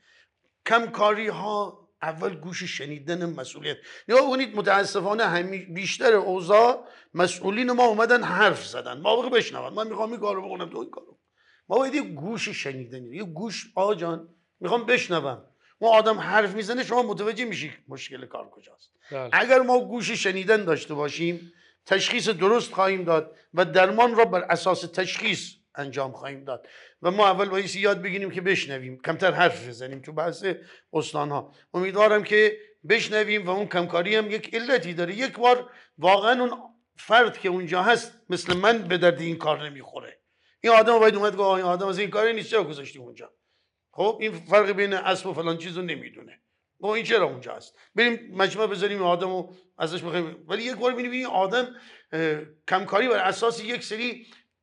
کمکاری ها اول گوش شنیدن مسئولیت. نگاه بکنید متاسفانه همی بیشتر اوضاع مسئولین ما اومدن حرف زدن. ما واقعا بشنون. من میخوام این کارو بکنم، تو این کارو. ما باید یه گوش شنیدن، یه گوش آقا جان میخوام بشنوم. ما آدم حرف میزنه شما متوجه میشی مشکل کار کجاست. دل. اگر ما گوش شنیدن داشته باشیم تشخیص درست خواهیم داد و درمان را بر اساس تشخیص انجام خواهیم داد و ما اول باید یاد بگیریم که بشنویم، کمتر حرف بزنیم. تو بحث استانها امیدوارم که بشنویم و اون کمکاری هم یک علتی داره. یک بار واقعا اون فرد که اونجا هست مثل من به درد این کار نمیخوره، این آدم باید اومد گفت این آدم از این کاری نیست، چرا گذاشتی اونجا؟ خب این فرق بین اسب و فلان چیزو نمیدونه، با این چرا اونجا هست؟ بریم مجمع بذاریم آدمو ازش بخوایم. ولی یک بار می‌بینی آدم کمکاری بر اساس یک سری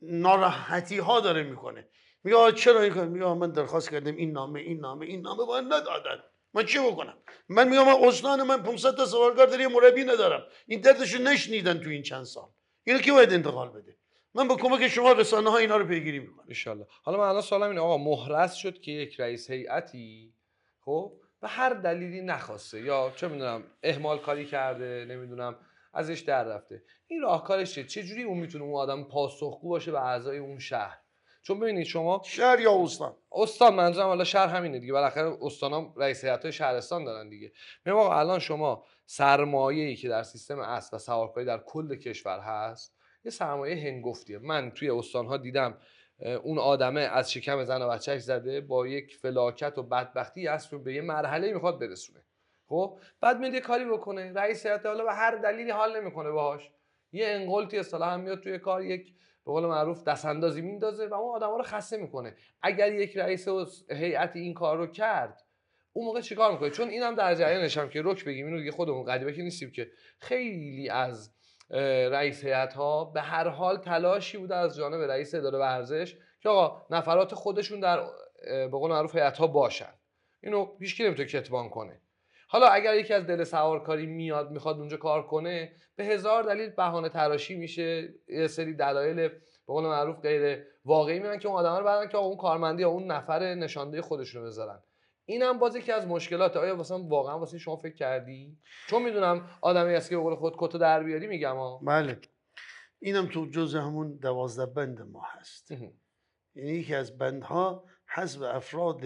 ناراحتی ها داره میکنه، میگه چرا این کار؟ میگه من درخواست کردم این نامه این نامه این نامه باید ندادن، من چه بکنم؟ من میگم من استان من پانصد تا سوارکار داره، مربی ندارم، این دردشو نشنیدن تو این چند سال، اینو کی باید انتقال بده؟ من با کمک شما رسانه ها اینا رو پیگیری میکنم ان شاء الله. حالا من الان سوالم اینه آقا محرز شد که یک رئیس هیئتی خب به هر دلیلی نخواسته یا چه میدونم اهمال کاری کرده، نمیدونم ازش در رفته، این راهکارش چیه؟ چه جوری اون میتونه اون آدم پاسخگو باشه به اعضای اون شهر؟ چون ببینید شما شهر یا استان، استان منظورم حالا شهر همینه دیگه، بالاخره استانام رئیس هیئت‌های شهرستان دارن دیگه. میگم آقا الان شما سرمایه‌ای که در سیستم اسب و سوارکاری در کل کشور هست یه سرمایه هنگفتیه. من توی استان‌ها دیدم اون آدمه از شکم زن و بچه‌اش زده، با یک فلاکت و بدبختی اسب رو به یه مرحله میخواد برسونه. خب بعد میاد یه کاری بکنه، رئیس هیئت حالا به هر دلیلی حال نمیکنه باهاش، یه انقلتی اصطلاحاً میاد توی کار، یک به قول معروف دست اندازی میندازه و اون آدما رو خسته میکنه. اگر یک رئیس هیئت این کار رو کرد، اون موقع چیکار میکنه؟ چون اینم در جریانش هم که رک بگیم، اینو دیگه خودمون غریبه که نیستیم که خیلی از رئیس هیئت‌ها به هر حال تلاشی بوده از جانب رئیس اداره ورزش که آقا نفرات خودشون در به قول معروف هیئت‌ها باشن. اینو هیچ کی نمیتونه کتمان کنه. حالا اگر یکی از دل سوارکاری میاد میخواد اونجا کار کنه، به هزار دلیل بهانه تراشی میشه، یه سری دلایل به قول معروف غیر واقعی میان که اون آدما رو بعدن که اون کارمندی یا اون نفر نشانده خودشون رو بذارن. اینم باز یکی از مشکلاته. آیا مثلا واقعا واسه شما فکر کردی؟ چون میدونم آدمی هستی که به قول خود کتو در بیاری میگم ها. بله، اینم تو جزء همون دوازده بند ما هست. یعنی یکی از بندها حذف افراد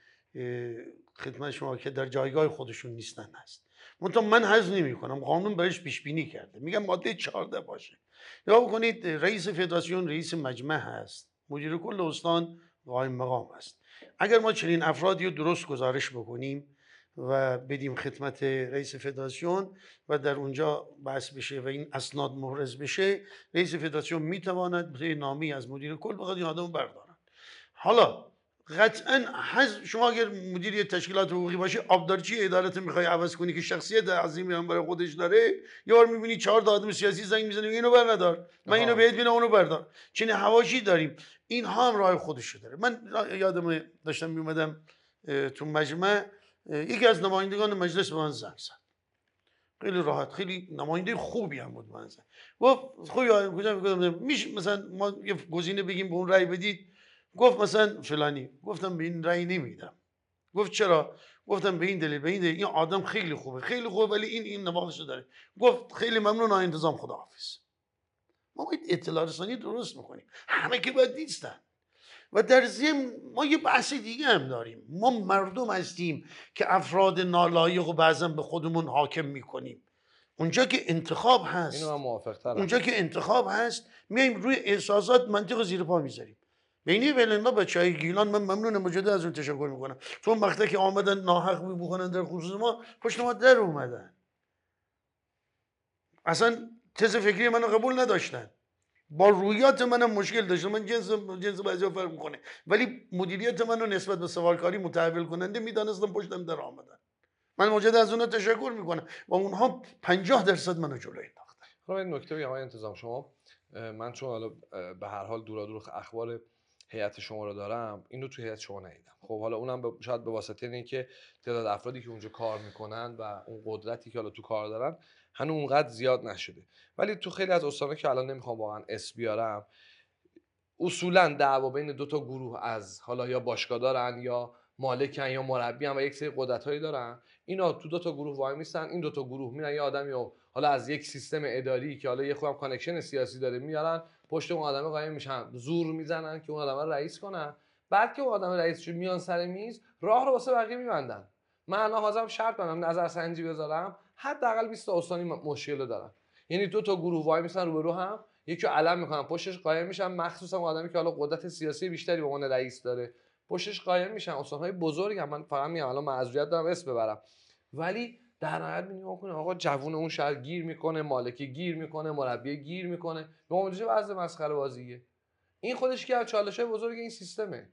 خدمت شما که در جایگاه خودشون نیستن هست. منتها من حذف نمی‌کنم، قانون برایش پیش بینی کرده. میگم ماده چهارده باشه. نگاه بکنید، رئیس فدراسیون رئیس مجمع هست، مدیر کل استان قائم مقام است. اگر ما چنین افرادی رو درست گزارش بکنیم و بدیم خدمت رئیس فدراسیون و در اونجا بحث بشه و این اسناد محرز بشه، رئیس فدراسیون میتواند به نامی از مدیر کل بخواد این آدمو بردارن. حالا قطعا حذف، شما اگر مدیر تشکیلات حقوقی باشی، آبدارچی ادارت میخوای عوض کنی که شخصیت عظیمی هم برای خودش داره، یه بار میبینی چهار تا آدم سیاسی زنگ میزنه اینو بردار، من اینو بهت میدم اونو بردار. چنین حواشی داریم، اینها هم راه خودشو داره. من یادم داشتم میومدم تو مجمع، یکی از نمایندگان مجلس به من زنگ زد، خیلی راحت، خیلی نماینده خوبی هم بود. من زد گفت خوبی کجا میگم میشه مثلا ما یه گزینه بگیم به اون رأی بدید؟ گفت مثلا فلانی. گفتم به این رأی نمیدم. گفت چرا؟ گفتم به این دلیل به این دلیل، این آدم خیلی خوبه خیلی خوبه ولی این این نواقصو داره. گفت خیلی ممنون، انتظام، خداحافظ. ما باید اطلاع رسانی درست میکنیم، همه که باید نیستن. و در ضمن ما یه بحث دیگه هم داریم، ما مردم هستیم که افراد نالایق و بعضا به خودمون حاکم میکنیم. اونجا که انتخاب هست، اینو من موافق‌ترم، اونجا که انتخاب هست میایم روی احساسات منطق زیر پا میذاریم. بینی ولنا بچهای گیلان، من ممنونم مجدد از اون تشکر میکنم، چون وقتی که آمدن ناحق میکنن در خصوص ما، پشت ما در اومدن، اصلا تز فکری منو قبول نداشتن، با رویات منم مشکل داشتن. من جنس جنس بعضیا فرق میکنه، ولی مدیریت منو نسبت به سوارکاری متحول کننده میدانستم، پشتم در آمدن. من مجدد از اونها تشکر میکنم و اونها پنجاه درصد منو جلو انداختن. خب این نکته بگم آقای انتظام، شما من چون حالا به هر حال دورا دور اخبار هیئت شما رو دارم، اینو تو هیئت شما ندیدم. خب حالا اونم ب... شاید به واسطه اینکه تعداد افرادی که اونجا کار میکنن و اون قدرتی که حالا تو کار دارن هنوز اونقدر زیاد نشده، ولی تو خیلی از استانا که الان نمیخوام واقعا اسم بیارم، اصولا دعوا بین دو تا گروه از حالا یا باشگاه دارن یا مالکن یا مربی و یک سری قدرتایی دارن، اینا تو دو تا گروه وای میستن، این دو تا گروه میرن یه آدمی رو حالا از یک سیستم اداری که حالا یه خودم کانکشن سیاسی داره میارن پشت اون آدم قایم میشن، زور میزنن که اون آدم رو رئیس کنن. بعد که اون آدم رئیس شد میان سر میز، راه رو واسه بقیه میبندن. من الان حاضرم شرط بندم نظرسنجی بذارم، حداقل بیست تا استانی مشکل دارن. یعنی دو تا گروه وای میسن رو به رو هم، یکی رو علم میکنن پشتش قایم میشن، مخصوصا اون آدمی که حالا قدرت سیاسی بیشتری به عنوان رئیس داره پشتش قایم میشن. استانهای بزرگ هم، من فقط میگم الان معذوریت دارم اسم ببرم، ولی در نهایت میگم کنه آقا جوون اون شهر گیر میکنه، مالکی گیر میکنه، مربی گیر میکنه، به اون چه وضع مسخره بازیه. این خودش که از چالش‌های بزرگ این سیستمه.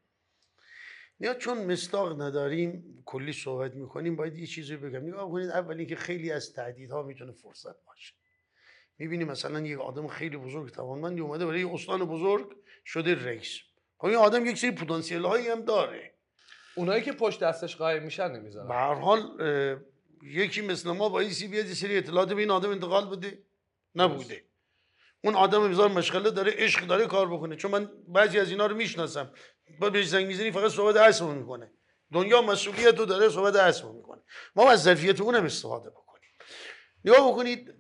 یا چون مصداق نداریم کلی صحبت میکنیم، باید یه چیزی بگم. نگاه کنید، اول اینکه خیلی از تهدیدها میتونه فرصت باشه. میبینی مثلا یک آدم خیلی بزرگ توانمندی اومده برای یه استان بزرگ شده رئیس. خب این آدم یک سری پتانسیل هایی هم داره. اونایی که پشت دستش قایم میشن نمیذارن. به هر حال یکی مثل ما بایستی بیاد یه سری اطلاعات به این آدم انتقال بده، نبوده. اون آدم بذار مشغله داره، عشق داره کار بکنه. چون من بعضی از اینا رو میشناسم، با بهش زنگ میزنی فقط صحبت اسم میکنه. دنیا مسئولیت رو داره، صحبت اسم میکنه. ما از ظرفیت اونم استفاده بکنیم. نگاه بکنید،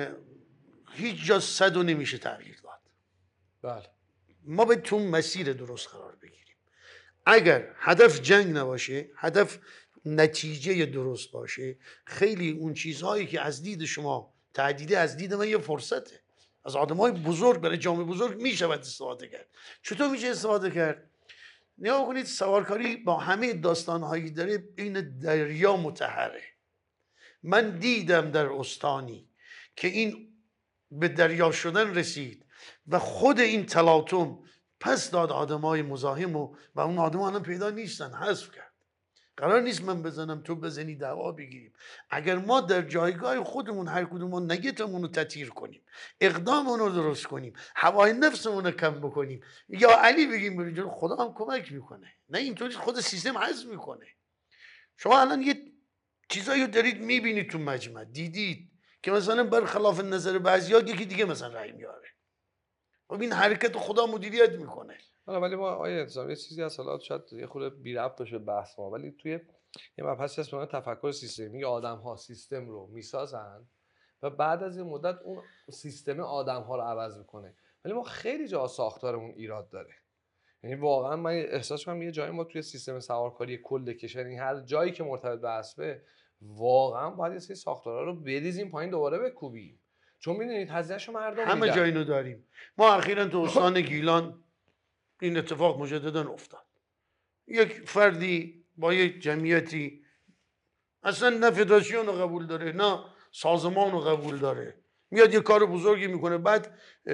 هیچ جا صد و نمیشه تغییر داد. بله. ما باید تو مسیر درست قرار بگیریم. اگر هدف جنگ نباشه، هدف نتیجه درست باشه، خیلی اون چیزهایی که از دید شما تهدیده، از دید من یه فرصته. از آدمای بزرگ برای جامعه بزرگ میشود استفاده کرد. چطور میشه استفاده کرد؟ نگاه کنید، سوارکاری با همه داستانهایی داره این دریا متحره. من دیدم در استانی که این به دریا شدن رسید و خود این تلاطم پس داد آدمای مزاحم و و اون آدم الان پیدا نیستن، حذف کرد. قرار نیست من بزنم تو بزنی دعوا بگیریم. اگر ما در جایگاه خودمون هر کدوم نگتمون رو تطهیر کنیم، اقداممون رو درست کنیم، هوای نفسمون رو کم بکنیم، یا علی بگیم بریم، خدا هم کمک میکنه. نه اینطوری خود سیستم حذف میکنه. شما الان یه چیزایی رو دارید میبینید تو مجمع، دیدید که مثلا برخلاف نظر بعضیا یکی دیگه مثلا رأی میاره. خب این حرکت خدا مدیریت میکنه. حالا ولی ما آیه انتظام یه چیزی از حالات شاید یه خورده بی ربط باشه بحث ما، ولی توی یه مبحثی هست به نام تفکر سیستمی. آدم ها سیستم رو میسازن و بعد از این مدت اون سیستم آدم ها رو عوض میکنه. ولی ما خیلی جا ساختارمون ایراد داره. یعنی واقعا من احساس کنم یه جایی ما توی سیستم سوارکاری کل کشور، یعنی هر جایی که مرتبط به اسبه، واقعا باید یه سری ساختارا رو بریزیم پایین دوباره بکوبیم. چون میدونید هزینه‌شو مردم همه میدن. جا اینو داریم. ما اخیراً تو استان گیلان این اتفاق مجددا افتاد. یک فردی با یک جمعیتی اصلا نه فدراسیون رو قبول داره نه سازمان رو قبول داره، میاد یه کار بزرگی میکنه، بعد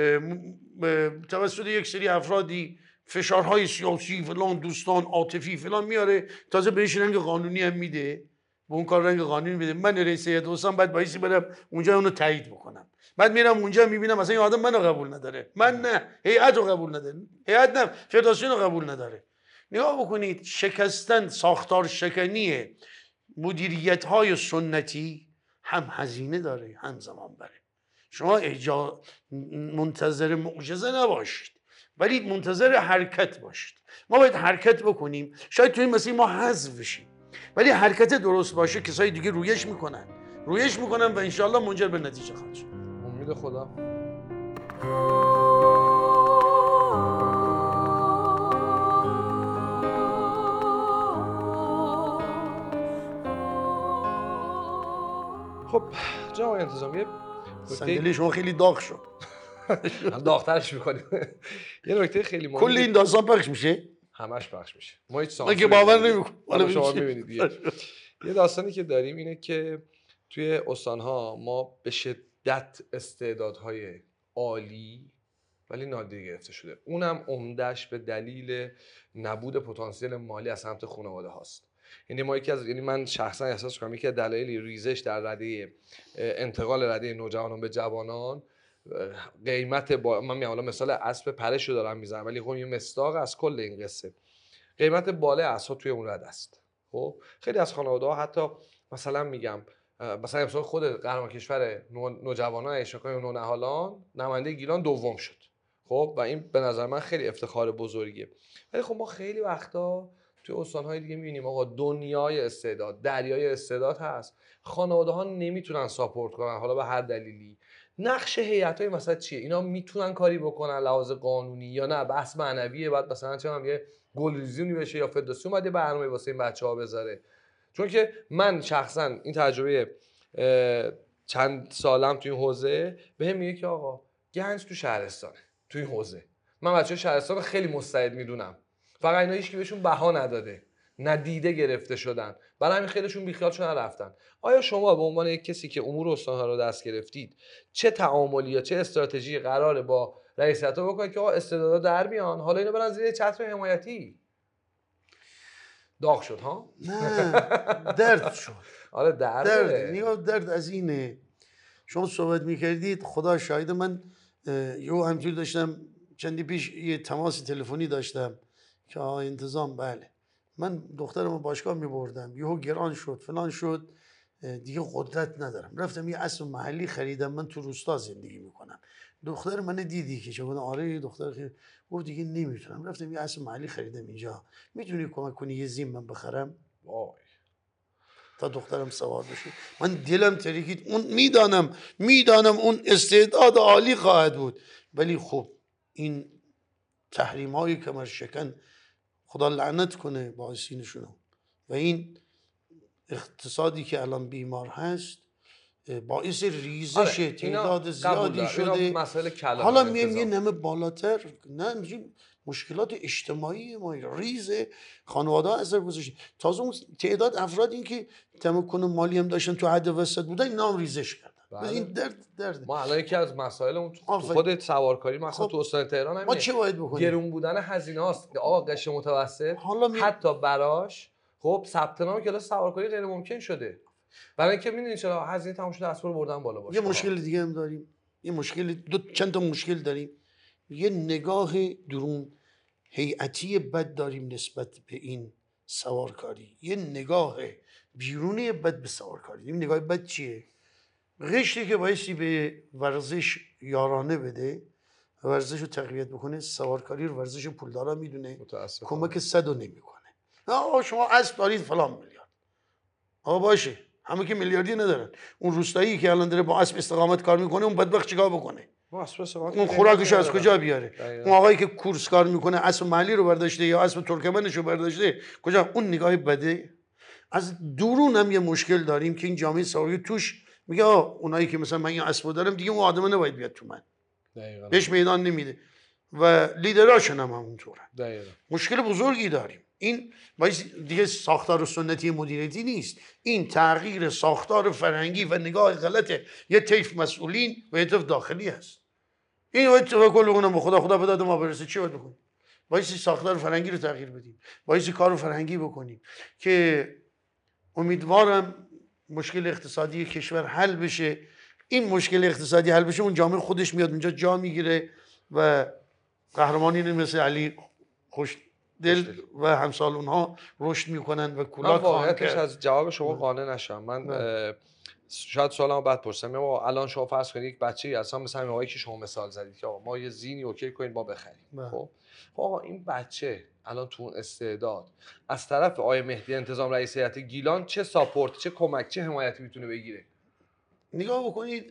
توسط یک سری افرادی فشارهای سیاسی فلان دوستان عاطفی فلان میاره، تازه بهش رنگ قانونی هم میده، به اون کار رنگ قانونی میده. من رئیس هیئت استان بعد بایستی برم اونجا اونو تایید بکنم، بعد میرم اونجا میبینم مثلا این آدم منو قبول نداره، من نه، هیئت رو قبول نداره، هیئت نه فدراسیون رو قبول نداره. نگاه بکنید، شکستن ساختار شکنی مدیریت های سنتی هم هزینه داره هم زمان بره. شما اجا منتظر معجزه نباشید، ولی منتظر حرکت باشید. ما باید حرکت بکنیم. شاید توی این مسیر ما حذف بشیم، ولی حرکت درست باشه کسای دیگه رویش میکنن رویش میکنن و انشالله منجر به نتیجه خواهد شد. امید خدا. خب جناب انتظامی، صندلی شما خیلی داغ شد. داغ‌ترش می‌کنیم. یه نکته خیلی مهمه. کل این داستان پخش میشه؟ همش پخش میشه. ما هیچ من که باور نمی‌کنم. حالا شما می‌بینید دیگه. یه داستانی که داریم اینه که توی استان‌ها ما به شدت استعدادهای عالی ولی نادیده گرفته شده. اونم عمده‌اش به دلیل نبود پتانسیل مالی از سمت خانواده هاست. یعنی ما یکی از یعنی من شخصا احساس کنم یکی از دلایل ریزش در رده انتقال رده نوجوانان به جوانان قیمت با من میام، حالا مثال اسب پرشو دارم میزنم ولی خب یه مصداق از کل این قصه، قیمت بالا اسب‌ها توی اون رده است. خب خیلی از خانواده‌ها حتی مثلا میگم مثلا مثلا خود قهرمان کشور نوجوانان اشتراکی نونهالان نماینده گیلان دوم شد. خب و این به نظر من خیلی افتخار بزرگیه. ولی خب ما خیلی وقتا توی استان‌های دیگه می‌بینیم آقا دنیای استعداد، دریای استعداد هست، خانواده‌ها نمیتونن ساپورت کنن حالا به هر دلیلی. نقش هیئت‌های مثلا چیه؟ اینا میتونن کاری بکنن لحاظ قانونی یا نه بحث معنویه؟ بعد مثلا چه هم یه گلریزیونی بشه یا فدراسیون باید یه برنامه واسه این بچه‌ها بذاره. چون که من شخصا این تجربه چند سالم توی این حوزه بهم میگه که آقا گنج تو شهرستانه، توی این حوزه من بچه‌های شهرستان خیلی مستعد میدونم، فقط اینا هیچ کی بهشون بها نداده، ندیده گرفته شدن، برای همین خیلیشون بیخیالشون رفتن. آیا شما به عنوان یک کسی که امور استان‌ها رو دست گرفتید چه تعاملی یا چه استراتژی قراره با رئیس هیئت بکنید که آقا استعدادا در بیان، حالا اینو برن زیر چتر حمایتی؟ داغ شد ها؟ نه درد شد. آره درد. درد نگاه درد از اینه. شما صحبت میکردید، خدا شاهد من یهو همجور داشتم چندی پیش یه تماس تلفنی داشتم که آه انتظام بله من دخترمو باشگاه میبردم یهو گران شد فلان شد دیگه قدرت ندارم، رفتم یه اسب محلی خریدم، من تو روستا زندگی میکنم، دختر من دیدی که چون آره دختر خیلی گفت دیگه نمیتونم، رفتم یه اسب محلی خریدم اینجا، میتونی کمک کنی یه زین من بخرم؟ وای تا دخترم سوار بشه. من دلم ترکید. اون میدانم میدانم اون استعداد عالی خواهد بود، ولی خب این تحریم های کمر شکن خدا لعنت کنه باعثینشونو و این اقتصادی که الان بیمار هست باعث ریزش آره، تعداد زیادی شده. حالا میگم یه نمه بالاتر نه میگیم مشکلات اجتماعی ما ریز خانواده ها اثر گذاشته، تازه اون تعداد افراد این که تمکن مالی هم داشتن تو حد وسط بودن اینا هم ریزش کردن. بله. این درد درد ما الان یکی از مسائلمون تو خود سوارکاری مثلا خب. تو استان تهران ما چه باید بکنیم؟ گرون بودن هزینه هاست. آقا قشر متوسط حالا می... حتی براش خب ثبت نام کلاس سوارکاری غیر ممکن شده. برای اینکه میدونید چرا هزینه تمام شده اسب رو بردن بالا باشه. یه مشکل دیگه هم داریم. یه مشکل دو چند تا مشکل داریم. یه نگاه درون هیئتی بد داریم نسبت به این سوارکاری. یه نگاه بیرونی بد به سوارکاری. این نگاه بد چیه؟ قشری که بایستی به ورزش یارانه بده، ورزش رو تقویت بکنه، سوارکاری رو ورزش پولدارا میدونه، کمک صد رو نمیکنه. آقا شما اسب دارید فلان میلیارد. آقا باشه، همه که میلیاردی ندارن. اون روستایی که الان داره با اسب استقامت کار میکنه، اون بدبخت چیکار بکنه؟ اون خوراکش از کجا بیاره؟ اون آقایی که کورس کار میکنه اسب محلی رو برداشته یا اسب ترکمنش رو برداشته، کجا؟ اون نگاه بده. از درون هم یه مشکل داریم که این جامعه سوارکاری توش میگه اونایی که مثلا من این اسبو دارم دیگه اون آدم نباید بیاد تو من. دقیقاً. بهش میدان نمیده و لیدراشون هم همونطوره. دقیقاً. مشکل بزرگی داریم. این باعث دیگه ساختار سنتی مدیریتی نیست. این تغییر ساختار فرهنگی و نگاه غلط یه طیف مسئولین و یه طیف داخلی است. این باید توکل بکنم به خدا، خدا به داد ما برسه. چی باید بکنیم؟ باید ساختار فرهنگی رو تغییر بدیم. باید کار فرهنگی بکنیم که امیدوارم مشکل اقتصادی کشور حل بشه. این مشکل اقتصادی حل بشه، اون جامعه خودش میاد اونجا جا میگیره و قهرمانی مثل علی خوش دل و همسال اونها رشد میکنن و کلاک خواهند کرد. واقعیتش از جواب شما قانع نشم. من شاید سوالمو بعد پرسم. ما الان شما فرض کنید یک بچه‌ای اصلا مثلا همین آقایی که شما مثال زدید که آقا ما یه زینی اوکی کنیم ما بخریم. خب آقا این بچه الان تو اون استعداد از طرف آقای مهدی انتظام رئیس هیئت گیلان چه ساپورت، چه کمک، چه حمایتی میتونه بگیره؟ نگاه بکنید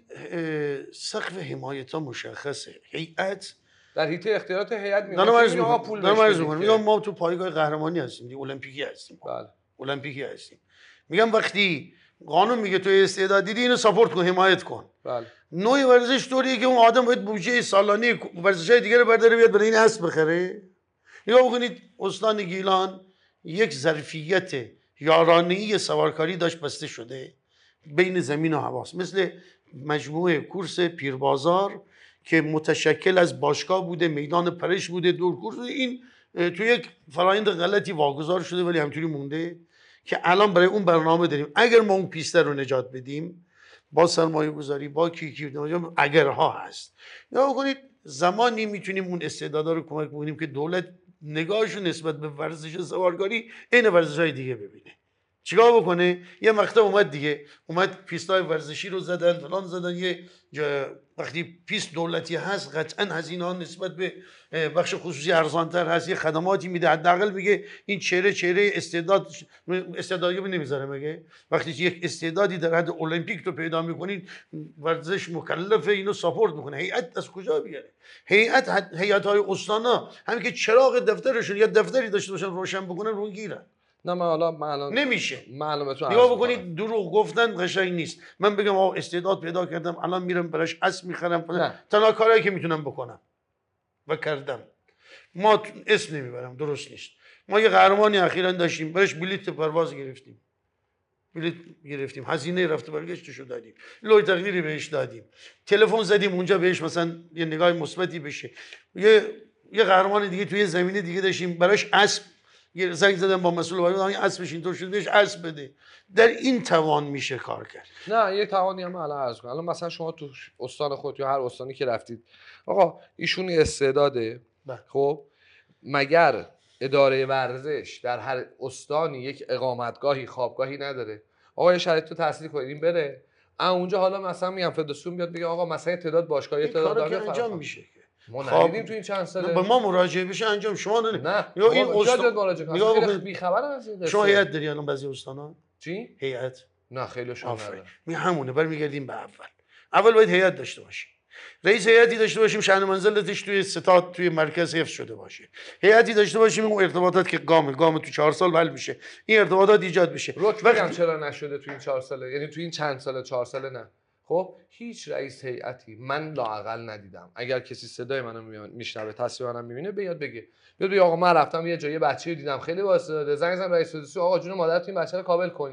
سقف حمایت ها مشخصه. هیئت در حیطه اختیارات هیئت میاد. آقا پول بهش میگم ما تو پایگاه قهرمانی هستیم، دی المپیکی هستیم. بله. المپیکی هستیم. میگم وقتی قانون میگه تو استعداد دیدی اینو ساپورت کن، حمایت کن. بله. نوع ورزش طوریه که اون آدم باید بودجه سالانه ورزش‌های دیگه رو برداره بیاد برای این اسب بخره. نگاه بکنید استان گیلان یک ظرفیت یارانه‌ای سوارکاری داشت بسته شده بین زمین و هواست، مثل مجموعه کورس پیربازار که متشکل از باشگاه بوده، میدان پرش بوده، دور کورس. این تو یک فرآیند غلطی واگذار شده ولی همینطوری مونده که الان برای اون برنامه داریم. اگر ما اون پیست رو نجات بدیم با سرمایه گذاری با کیکی اگرها هست. یا بکنید زمانی میتونیم اون استعدادا رو کمک بکنیم که دولت نگاهشو نسبت به ورزش سوارکاری این ورزش‌های دیگه ببینه. چیکار بکنه؟ یه مقطع اومد دیگه، اومد پیستای ورزشی رو زدن، فلان زدن. یه وقتی پیست دولتی هست قطعا هزینه ها نسبت به بخش خصوصی ارزانتر هست، یه خدماتی میده. حداقل میگه این چهره چهره استعداد استعدادی نمیذاره. میگه وقتی یک استعدادی در حد المپیک تو پیدا میکنین ورزش مکلفه اینو ساپورت میکنه. هیئت از کجا بیاره؟ هیئت هیئت‌های استانا همین که چراغ دفترشون یا دفتری داشته باشن روشن بکنن رو گیرن. نه من حالا من الان نمیشه. معلومتون نگاه بکنید دروغ گفتن قشنگ نیست. من بگم آقا استعداد پیدا کردم الان میرم براش اسب میخرم، تنها کاری که میتونم بکنم و کردم. ما اسم نمیبرم، درست نیست. ما یه قهرمانی اخیراً داشتیم، براش بلیت پرواز گرفتیم. بلیت گرفتیم، هزینه رفت برگشتشو دادیم، لوح تقدیری بهش دادیم، تلفن زدیم اونجا بهش مثلا یه نگاه مثبتی بشه. یه یه قهرمان دیگه توی زمینه دیگه داشتیم، براش اسب یه زنگ زدم با مسئول وایو این اسبش اینطور شده بهش اسب بده. در این توان میشه کار کرد. نه یه توانی هم الان عرض کنم. الان مثلا شما تو استان خود یا هر استانی که رفتید آقا ایشون استعداده، خب مگر اداره ورزش در هر استانی یک اقامتگاهی خوابگاهی نداره؟ آقا یه شرایط تو تحصیل کنید این بره اونجا، حالا مثلا میگم فدراسیون بیاد بگه آقا مثلا تعداد باشگاهی تعداد داره انجام میشه. ما ندیدیم تو این چند ساله. به ما مراجعه بشه انجام شما نه. نه یا این استاد مراجعه کنه. بی خبرم از این قصه. شما هیئت داری الان بعضی استانا؟ چی؟ هیئت؟ نه خیلیشون نداره. می همونه برمیگردیم به اول. اول باید هیئت داشته باشیم. رئیس هیئتی داشته باشیم شأن منزلتش توی ستاد توی مرکز حفظ شده باشه. هیئتی داشته باشیم اون ارتباطات که گام گام تو چهار سال حل میشه. این ارتباطات ایجاد بشه. رک بگم چرا نشده تو این چهار ساله؟ یعنی تو این چند ساله چهار ساله نه. خب هیچ رئیس هیئتی من لااقل ندیدم. اگر کسی صدای منو میشنوه تصویر منم میبینه بیاد بگه بیاد بگه آقا من رفتم یه جایی بچه‌ای دیدم خیلی واسطه زنگ زدم رئیس فدراسیون آقا جون مادرت این بچه رو کابل کنید.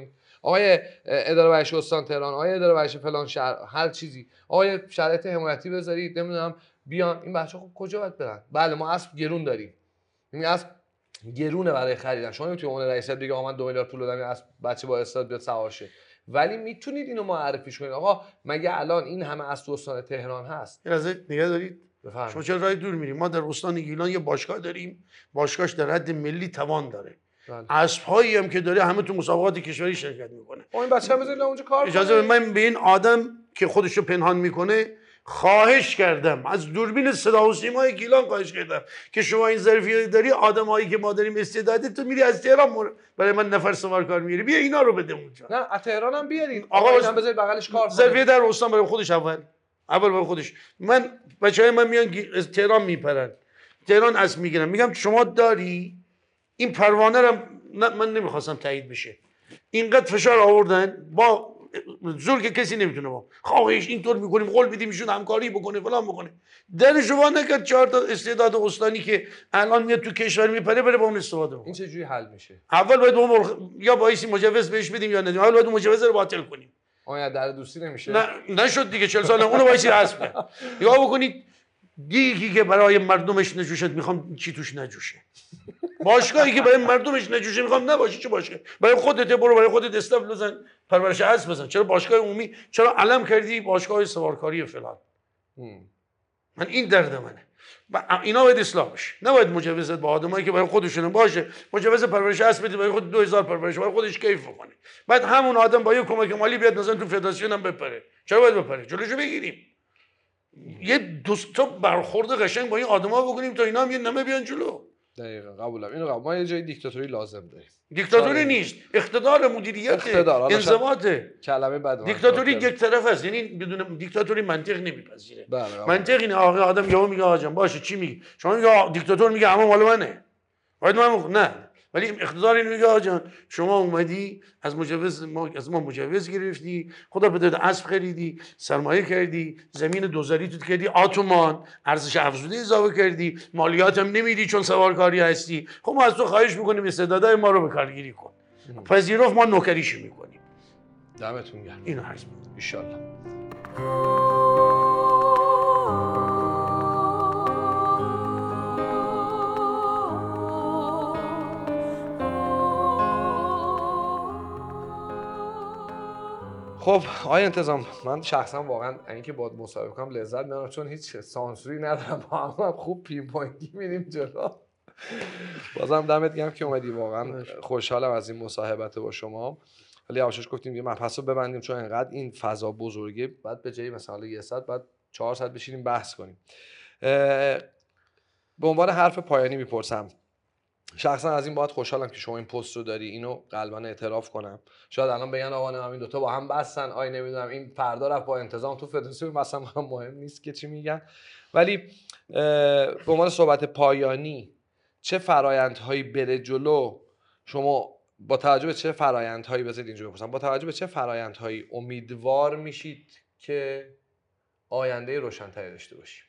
آقای اداره ورزشی استان تهران، آقای اداره ورزشی فلان شهر، هر چیزی، آقای شرایط حمایتی بذارید، نمیدونم بیان این بچه‌ها خب کجا باید برن؟ بله ما اسب گرون داریم، این اسب گرونه برای خریدن. شما نمیتونید اون رئیس دیگه آقا من دو میلیارد پول دادم این اسب بچه با استاد بیاد سوار شه، ولی میتونید اینو معرفیش کنید. آقا مگه الان این همه اسب تو استان تهران هست؟ یه لحظه نگه دارید. بفرمایید. شما چرا راه دور میریم؟ ما در استان گیلان یه باشگاه داریم، باشگاهش در حد ملی توان داره. بله. اسب‌هایی هم که داره همه تو مسابقات کشوری شرکت میکنه. اون بچه‌ها بذارید اونجا کار کنه. اجازه بدید من به این آدم که خودشو پنهان میکنه خواهش کردم، از دوربین صدا و سیمای گیلان خواهش کردم که شما این ظرفیت داری، آدمایی که ما داریم استعدادی، تو میری از تهران برای من نفر سوار کار میری، بیا اینا رو بده اونجا. نه از تهران هم بیارید. آقا آقا بذارید بغلش کار کنه. ظرفیت در استان برای خودش اول اول برای خودش. من بچهای من میان از تهران میپرن، تهران اسب میگیرن، میگم شما داری این پروانه رو نه من نمیخواستم تایید بشه، اینقدر فشار آوردن با زور که کسی نمیتونه با خواهش اینطور میکنیم، قول بدیم ایشون همکاری بکنه فلان بکنه، درش وا نکرد. چهار تا استعداد استانی که الان میاد تو کشور میپره بره با اون استفاده بکنه. این چه جوری حل میشه؟ اول باید اون یا بایسی مجوز بهش بدیم یا ندیم، اول باید اون مجوز رو باطل کنیم. آیا در دوستی نمیشه؟ نه نشد دیگه، چهل سال اونو وایسی حذف کن. یا بکنید دیگی که برای مردمش نجوشت میخوام چی توش نجوشه. باشگاهی که برای مردمش نجوشه میخوام نباشه. چه باشگاه؟ برای خودت برو، برای خودت استفل بزن، پرورش اسب بزن. چرا باشگاه عمومی چرا علم کردی باشگاه سوارکاری فلان؟ من این درد منه. اینا باید اصلاح بشه. نباید مجوزات با آدمایی که برای خودشون باشه، مجوز پرورش اسب بدی برای خود دو هزار پرورش، برای خودش کیف کنه، بعد همون آدم با یه کمک مالی بیاد مثلا تو فدراسیون هم بپره. چرا باید بپره؟ جلوشو بگیریم. یه دوست تا برخورد قشنگ با این آدما بکنیم تا اینا هم یه نمه بیان جلو. دقیقاً قبولم. اینو قبول. ما یه جای دیکتاتوری لازم داریم. دیکتاتوری نیست، اقتدار، مدیریت، انضباط. کلمه بد. دیکتاتوری یک طرف است، یعنی بدون دیکتاتوری منطق نمیپذیره. بله. منطق اینه آقا آدم یهو میگه آقا جان باشه چی میگی؟ شما میگه دیکتاتور میگه همه مال منه. باید من نه. ولی اقتدار اینو میگه آقا جان شما اومدی از مجوز ما از ما مجوز گرفتی، خدا به داد اسب خریدی، سرمایه کردی، زمین دوزاری تو کردی، آتومان، ارزش افزوده اضافه کردی، مالیات هم نمیدی چون سوارکاری هستی. خب ما از تو خواهش میکنیم استعدادهای ما رو به کارگیری کن. پذیرفت ما نوکریشو میکنیم. دمتون گرم. اینو عرض می‌کنم. ان شاءالله. خب آقای انتظام، من شخصا واقعا اینکه باهات مصاحبه کنم لذت میبرم چون هیچ سانسوری ندارم، با هم خوب پین پوینتی میریم جلو. بازم دمت گرم که اومدی، واقعا خوشحالم از این مصاحبت با شما. ولی آوشش گفتیم یه مبحث رو ببندیم چون انقدر این فضا بزرگه، بعد به جای مثلا یه ساعت بعد چهار ساعت بشینیم بحث کنیم. به عنوان حرف پایانی میپرسم، شخصا از این باید خوشحالم که شما این پست رو داری، اینو قلبا اعتراف کنم. شاید الان بگن آقا نه این دوتا با هم بستن، آی نمیدونم این فردا رفت با انتظام تو فدراسیون، مثلا مهم نیست که چی میگن. ولی به عنوان صحبت پایانی، چه فرایندهایی بره جلو، شما با توجه به چه فرایندهایی، بذارید اینجوری بپرسم، با توجه به چه فرایندهایی امیدوار میشید که آینده روشن‌تری داشته باشیم؟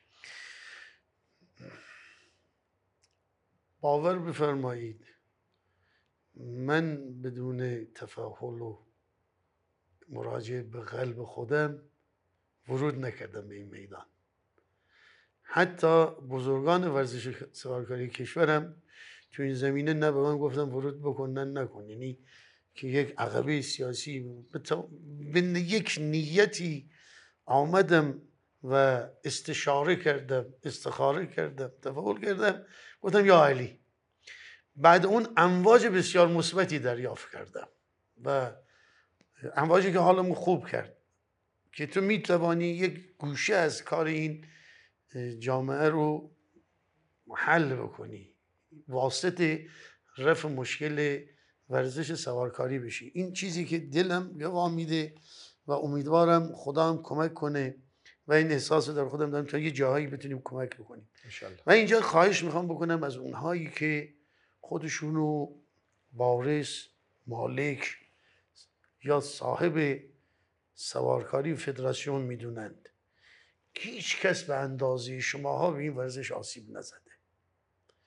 باور بفرمایید من بدون تفاعل و مراجعه به قلب خودم ورود نکردم به این میدان. حتی بزرگان ورزش سوارکاری کشورم تو این زمینه نه به من گفتم ورود بکن نه نکن، یعنی که یک عقبه سیاسی به یک نیتی آمدم و استشاره کردم، استخاره کردم، تفاعل کردم، گفتم یا علی. بعد اون امواج بسیار مثبتی دریافت کردم و امواجی که حالمو خوب کرد که تو میتوانی یک گوشه از کار این جامعه رو حل بکنی، واسط رفع مشکل ورزش سوارکاری بشی. این چیزی که دلم جواب میده و امیدوارم خدا هم کمک کنه و این احساس در خودم دارم تا یه جاهایی بتونیم کمک بکنیم. انشالله. و اینجا خواهش میخوام بکنم از اونهایی که خودشونو وارث، مالک یا صاحب سوارکاری فدراسیون میدونند که هیچ کس به اندازه شماها به این ورزش آسیب نزده.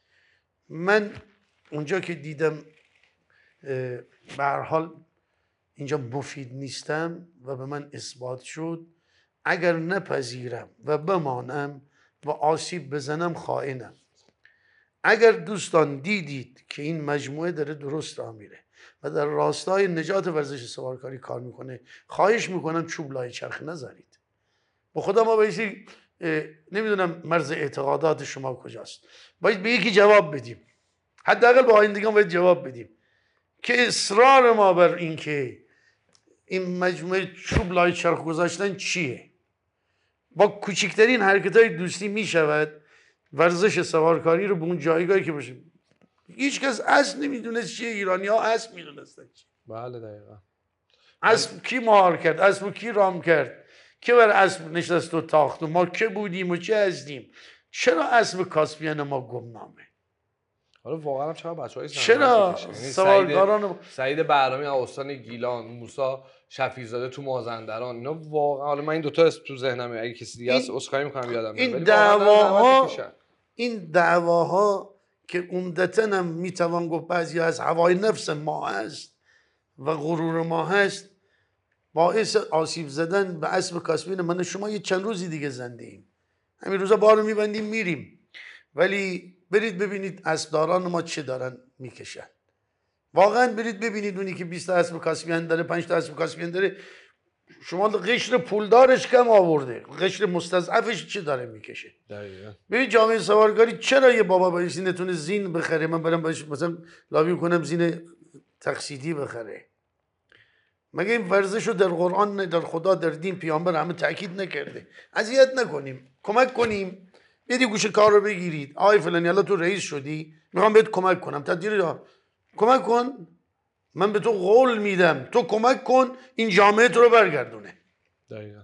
من اونجا که دیدم به هر حال اینجا مفید نیستم و به من اثبات شد، اگر نپذیرم و بمانم و آسیب بزنم خائنم. اگر دوستان دیدید که این مجموعه داره درست راه میره و در راستای نجات ورزش سوارکاری کار میکنه، خواهش میکنم چوب لای چرخ نذارید. با خدا ما بایستی نمیدونم مرز اعتقادات شما کجاست، باید به یکی جواب بدیم، حداقل با آیندگان باید جواب بدیم که اصرار ما بر این که این مجموعه چوب لای چرخ گذاشتن چیه. با کوچکترین حرکت‌های دوستی میشود ورزش سوارکاری رو به اون جایگاهی که باشه. هیچ کس اصل نمیدونست چیه، ایرانی ها اصل میدونستن چیه. بله دقیقا. اسب کی مهار کرد، اسب کی رام کرد، که بر اسب نشست و تاخت و ما که بودیم و چه هستیم. چرا اسب کاسپیان ما گمنامه؟ حالا واقعا چرا بچه‌های چرا سوارکاران سعید بهرامی استان گیلان، موسی شفیع‌زاده تو مازندران، اینا واقعا، حالا من این دوتا اسم تو ذهنمه، اگه کسی دیگه است عذرخواهی می‌کنم یادم نمیاد، این دعواها این دعواها که عمدتاً هم میتوان گفت بعضی از هوای نفس ما هست و غرور ما هست، باعث آسیب زدن به اسب کاسبین من شما یه چند روزی دیگه زنده ایم. همین روزا بارو میبندیم میریم، ولی برید ببینید اسبداران ما چه دارن میکشن. واقعا برید ببینید اونی که بیست تا اسب کاسبین داره، پنج تا اسب کاسبین داره، شما قشر پولدارش کم آورده، قشر مستضعفش چه داره میکشه. دقیقاً. ببین جامعه سوارکاری چرا یه بابا بایستی نتونه زین بخره، من برم باش مثلا لابی کنم زین تقصیدی بخره؟ مگه این ورزش رو در قرآن، در خدا، در دین پیامبر همه تاکید نکرده؟ اذیت نکنیم، کمک کنیم. بیدی گوشه کار رو بگیرید، آی فلانی الان تو رئیس شدی، میخوام بهت کمک کنم، تدبیر دار، کمک کن، من به تو قول میدم، تو کمک کن این جامعه تو رو برگردونه. دقیقاً.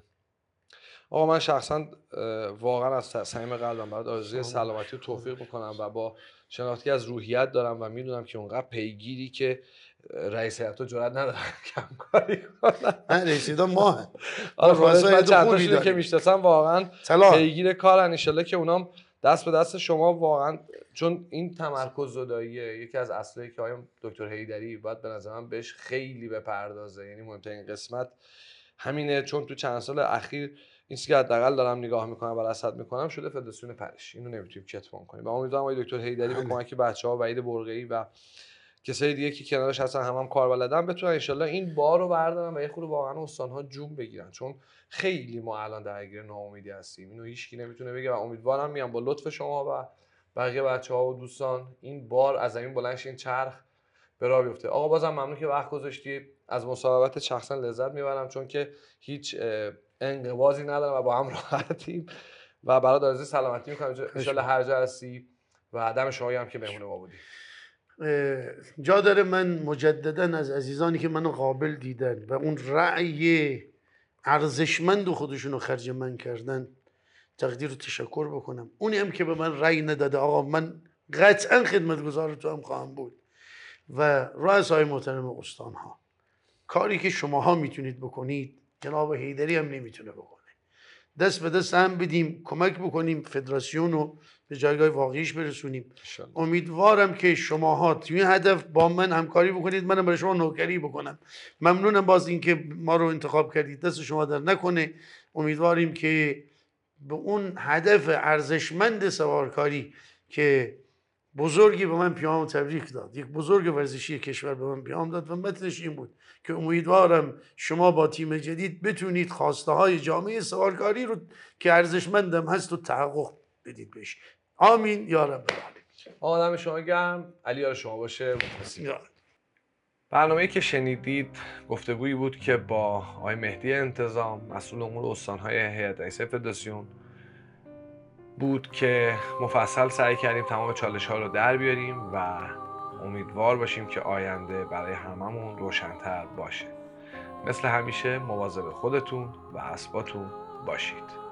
آقا من شخصا واقعا از صمیم قلبم برات آرزوی سلامتی و توفیق میکنم و با شناختی از روحیت دارم و میدونم که اونقدر پیگیری که رئیس هیئت جرئت ندارن کم کاری کنن. نه رئیس هیئت ما آره خودش من چند تاشون که میشناسم واقعا پیگیر کارن. ان شاءالله که اونام دست به دست شما واقعا، چون این تمرکز زداییه یکی از اصلایی که آقای دکتر حیدری باید به نظر من بهش خیلی بپردازه. یعنی مهمترین قسمت همینه، چون تو چند سال اخیر این چیزی که حداقل دارم نگاه میکنم و رصد میکنم شده فدراسیون پرش. اینو نمیتونیم کتمان کنیم و امیدوارم آقای دکتر حیدری به کمک بچه‌ها، وحید برقعی و کسای دیگه که کنارش هستن هم هم کار بلدن بتونن ان شاءالله این بار رو بردارن و یه خورده واقعا استان‌ها جون بگیرن، چون خیلی ما الان درگیر ناامیدی هستیم. اینو هیچکی نمیتونه بگه و امیدوارم میام با لطف شما و بقیه بچه‌ها و دوستان این بار از زمین بلند شه، این چرخ به راه بیفته. آقا بازم ممنون که وقت گذاشتید. از مصاحبت شخصا لذت میبرم چون که هیچ انقباضی ندارم و با هم راحتیم و برات آرزوی سلامتی میکنم ان شاء الله هر جا هستی و دم شما هم که مهمون ما بودی. جا داره من مجددا از عزیزانی که منو قابل دیدن و اون رأی ارزشمند خودشونو خرج من کردن تقدیر و تشکر بکنم. اونی هم که به من رأی نداده، آقا من قطعا خدمتگزار تو هم خواهم بود. و رؤسای محترم استانها، کاری که شماها میتونید بکنید جناب حیدری هم نمیتونه بکنه. دست به دست هم بدیم، کمک بکنیم فدراسیون رو به جایگاه واقعیش برسونیم. امیدوارم که شماها توی هدف با من همکاری بکنید، منم برای شما نوکری بکنم. ممنونم باز اینکه ما رو انتخاب کردید، دست شما در نکنه. امیدواریم که به اون هدف ارزشمند سوارکاری که بزرگی به من پیام تبریک داد، یک بزرگ ورزشی کشور به من پیام داد و متنش این بود که امیدوارم شما با تیم جدید بتونید خواسته های جامعه سوارکاری رو که ارزشمندم هست و تحقق بدید بهش. آمین یا رب العالمین. آدم شما گرم، علی یار شما باشه. برنامه‌ای که شنیدید گفتگویی بود که با آقای مهدی انتظام، مسئول امور استان‌های هیئت رئیسه فدراسیون بود که مفصل سعی کردیم تمام چالش‌ها رو در بیاریم و امیدوار باشیم که آینده برای هممون روشن‌تر باشه. مثل همیشه مواظب خودتون و اسباتون باشید.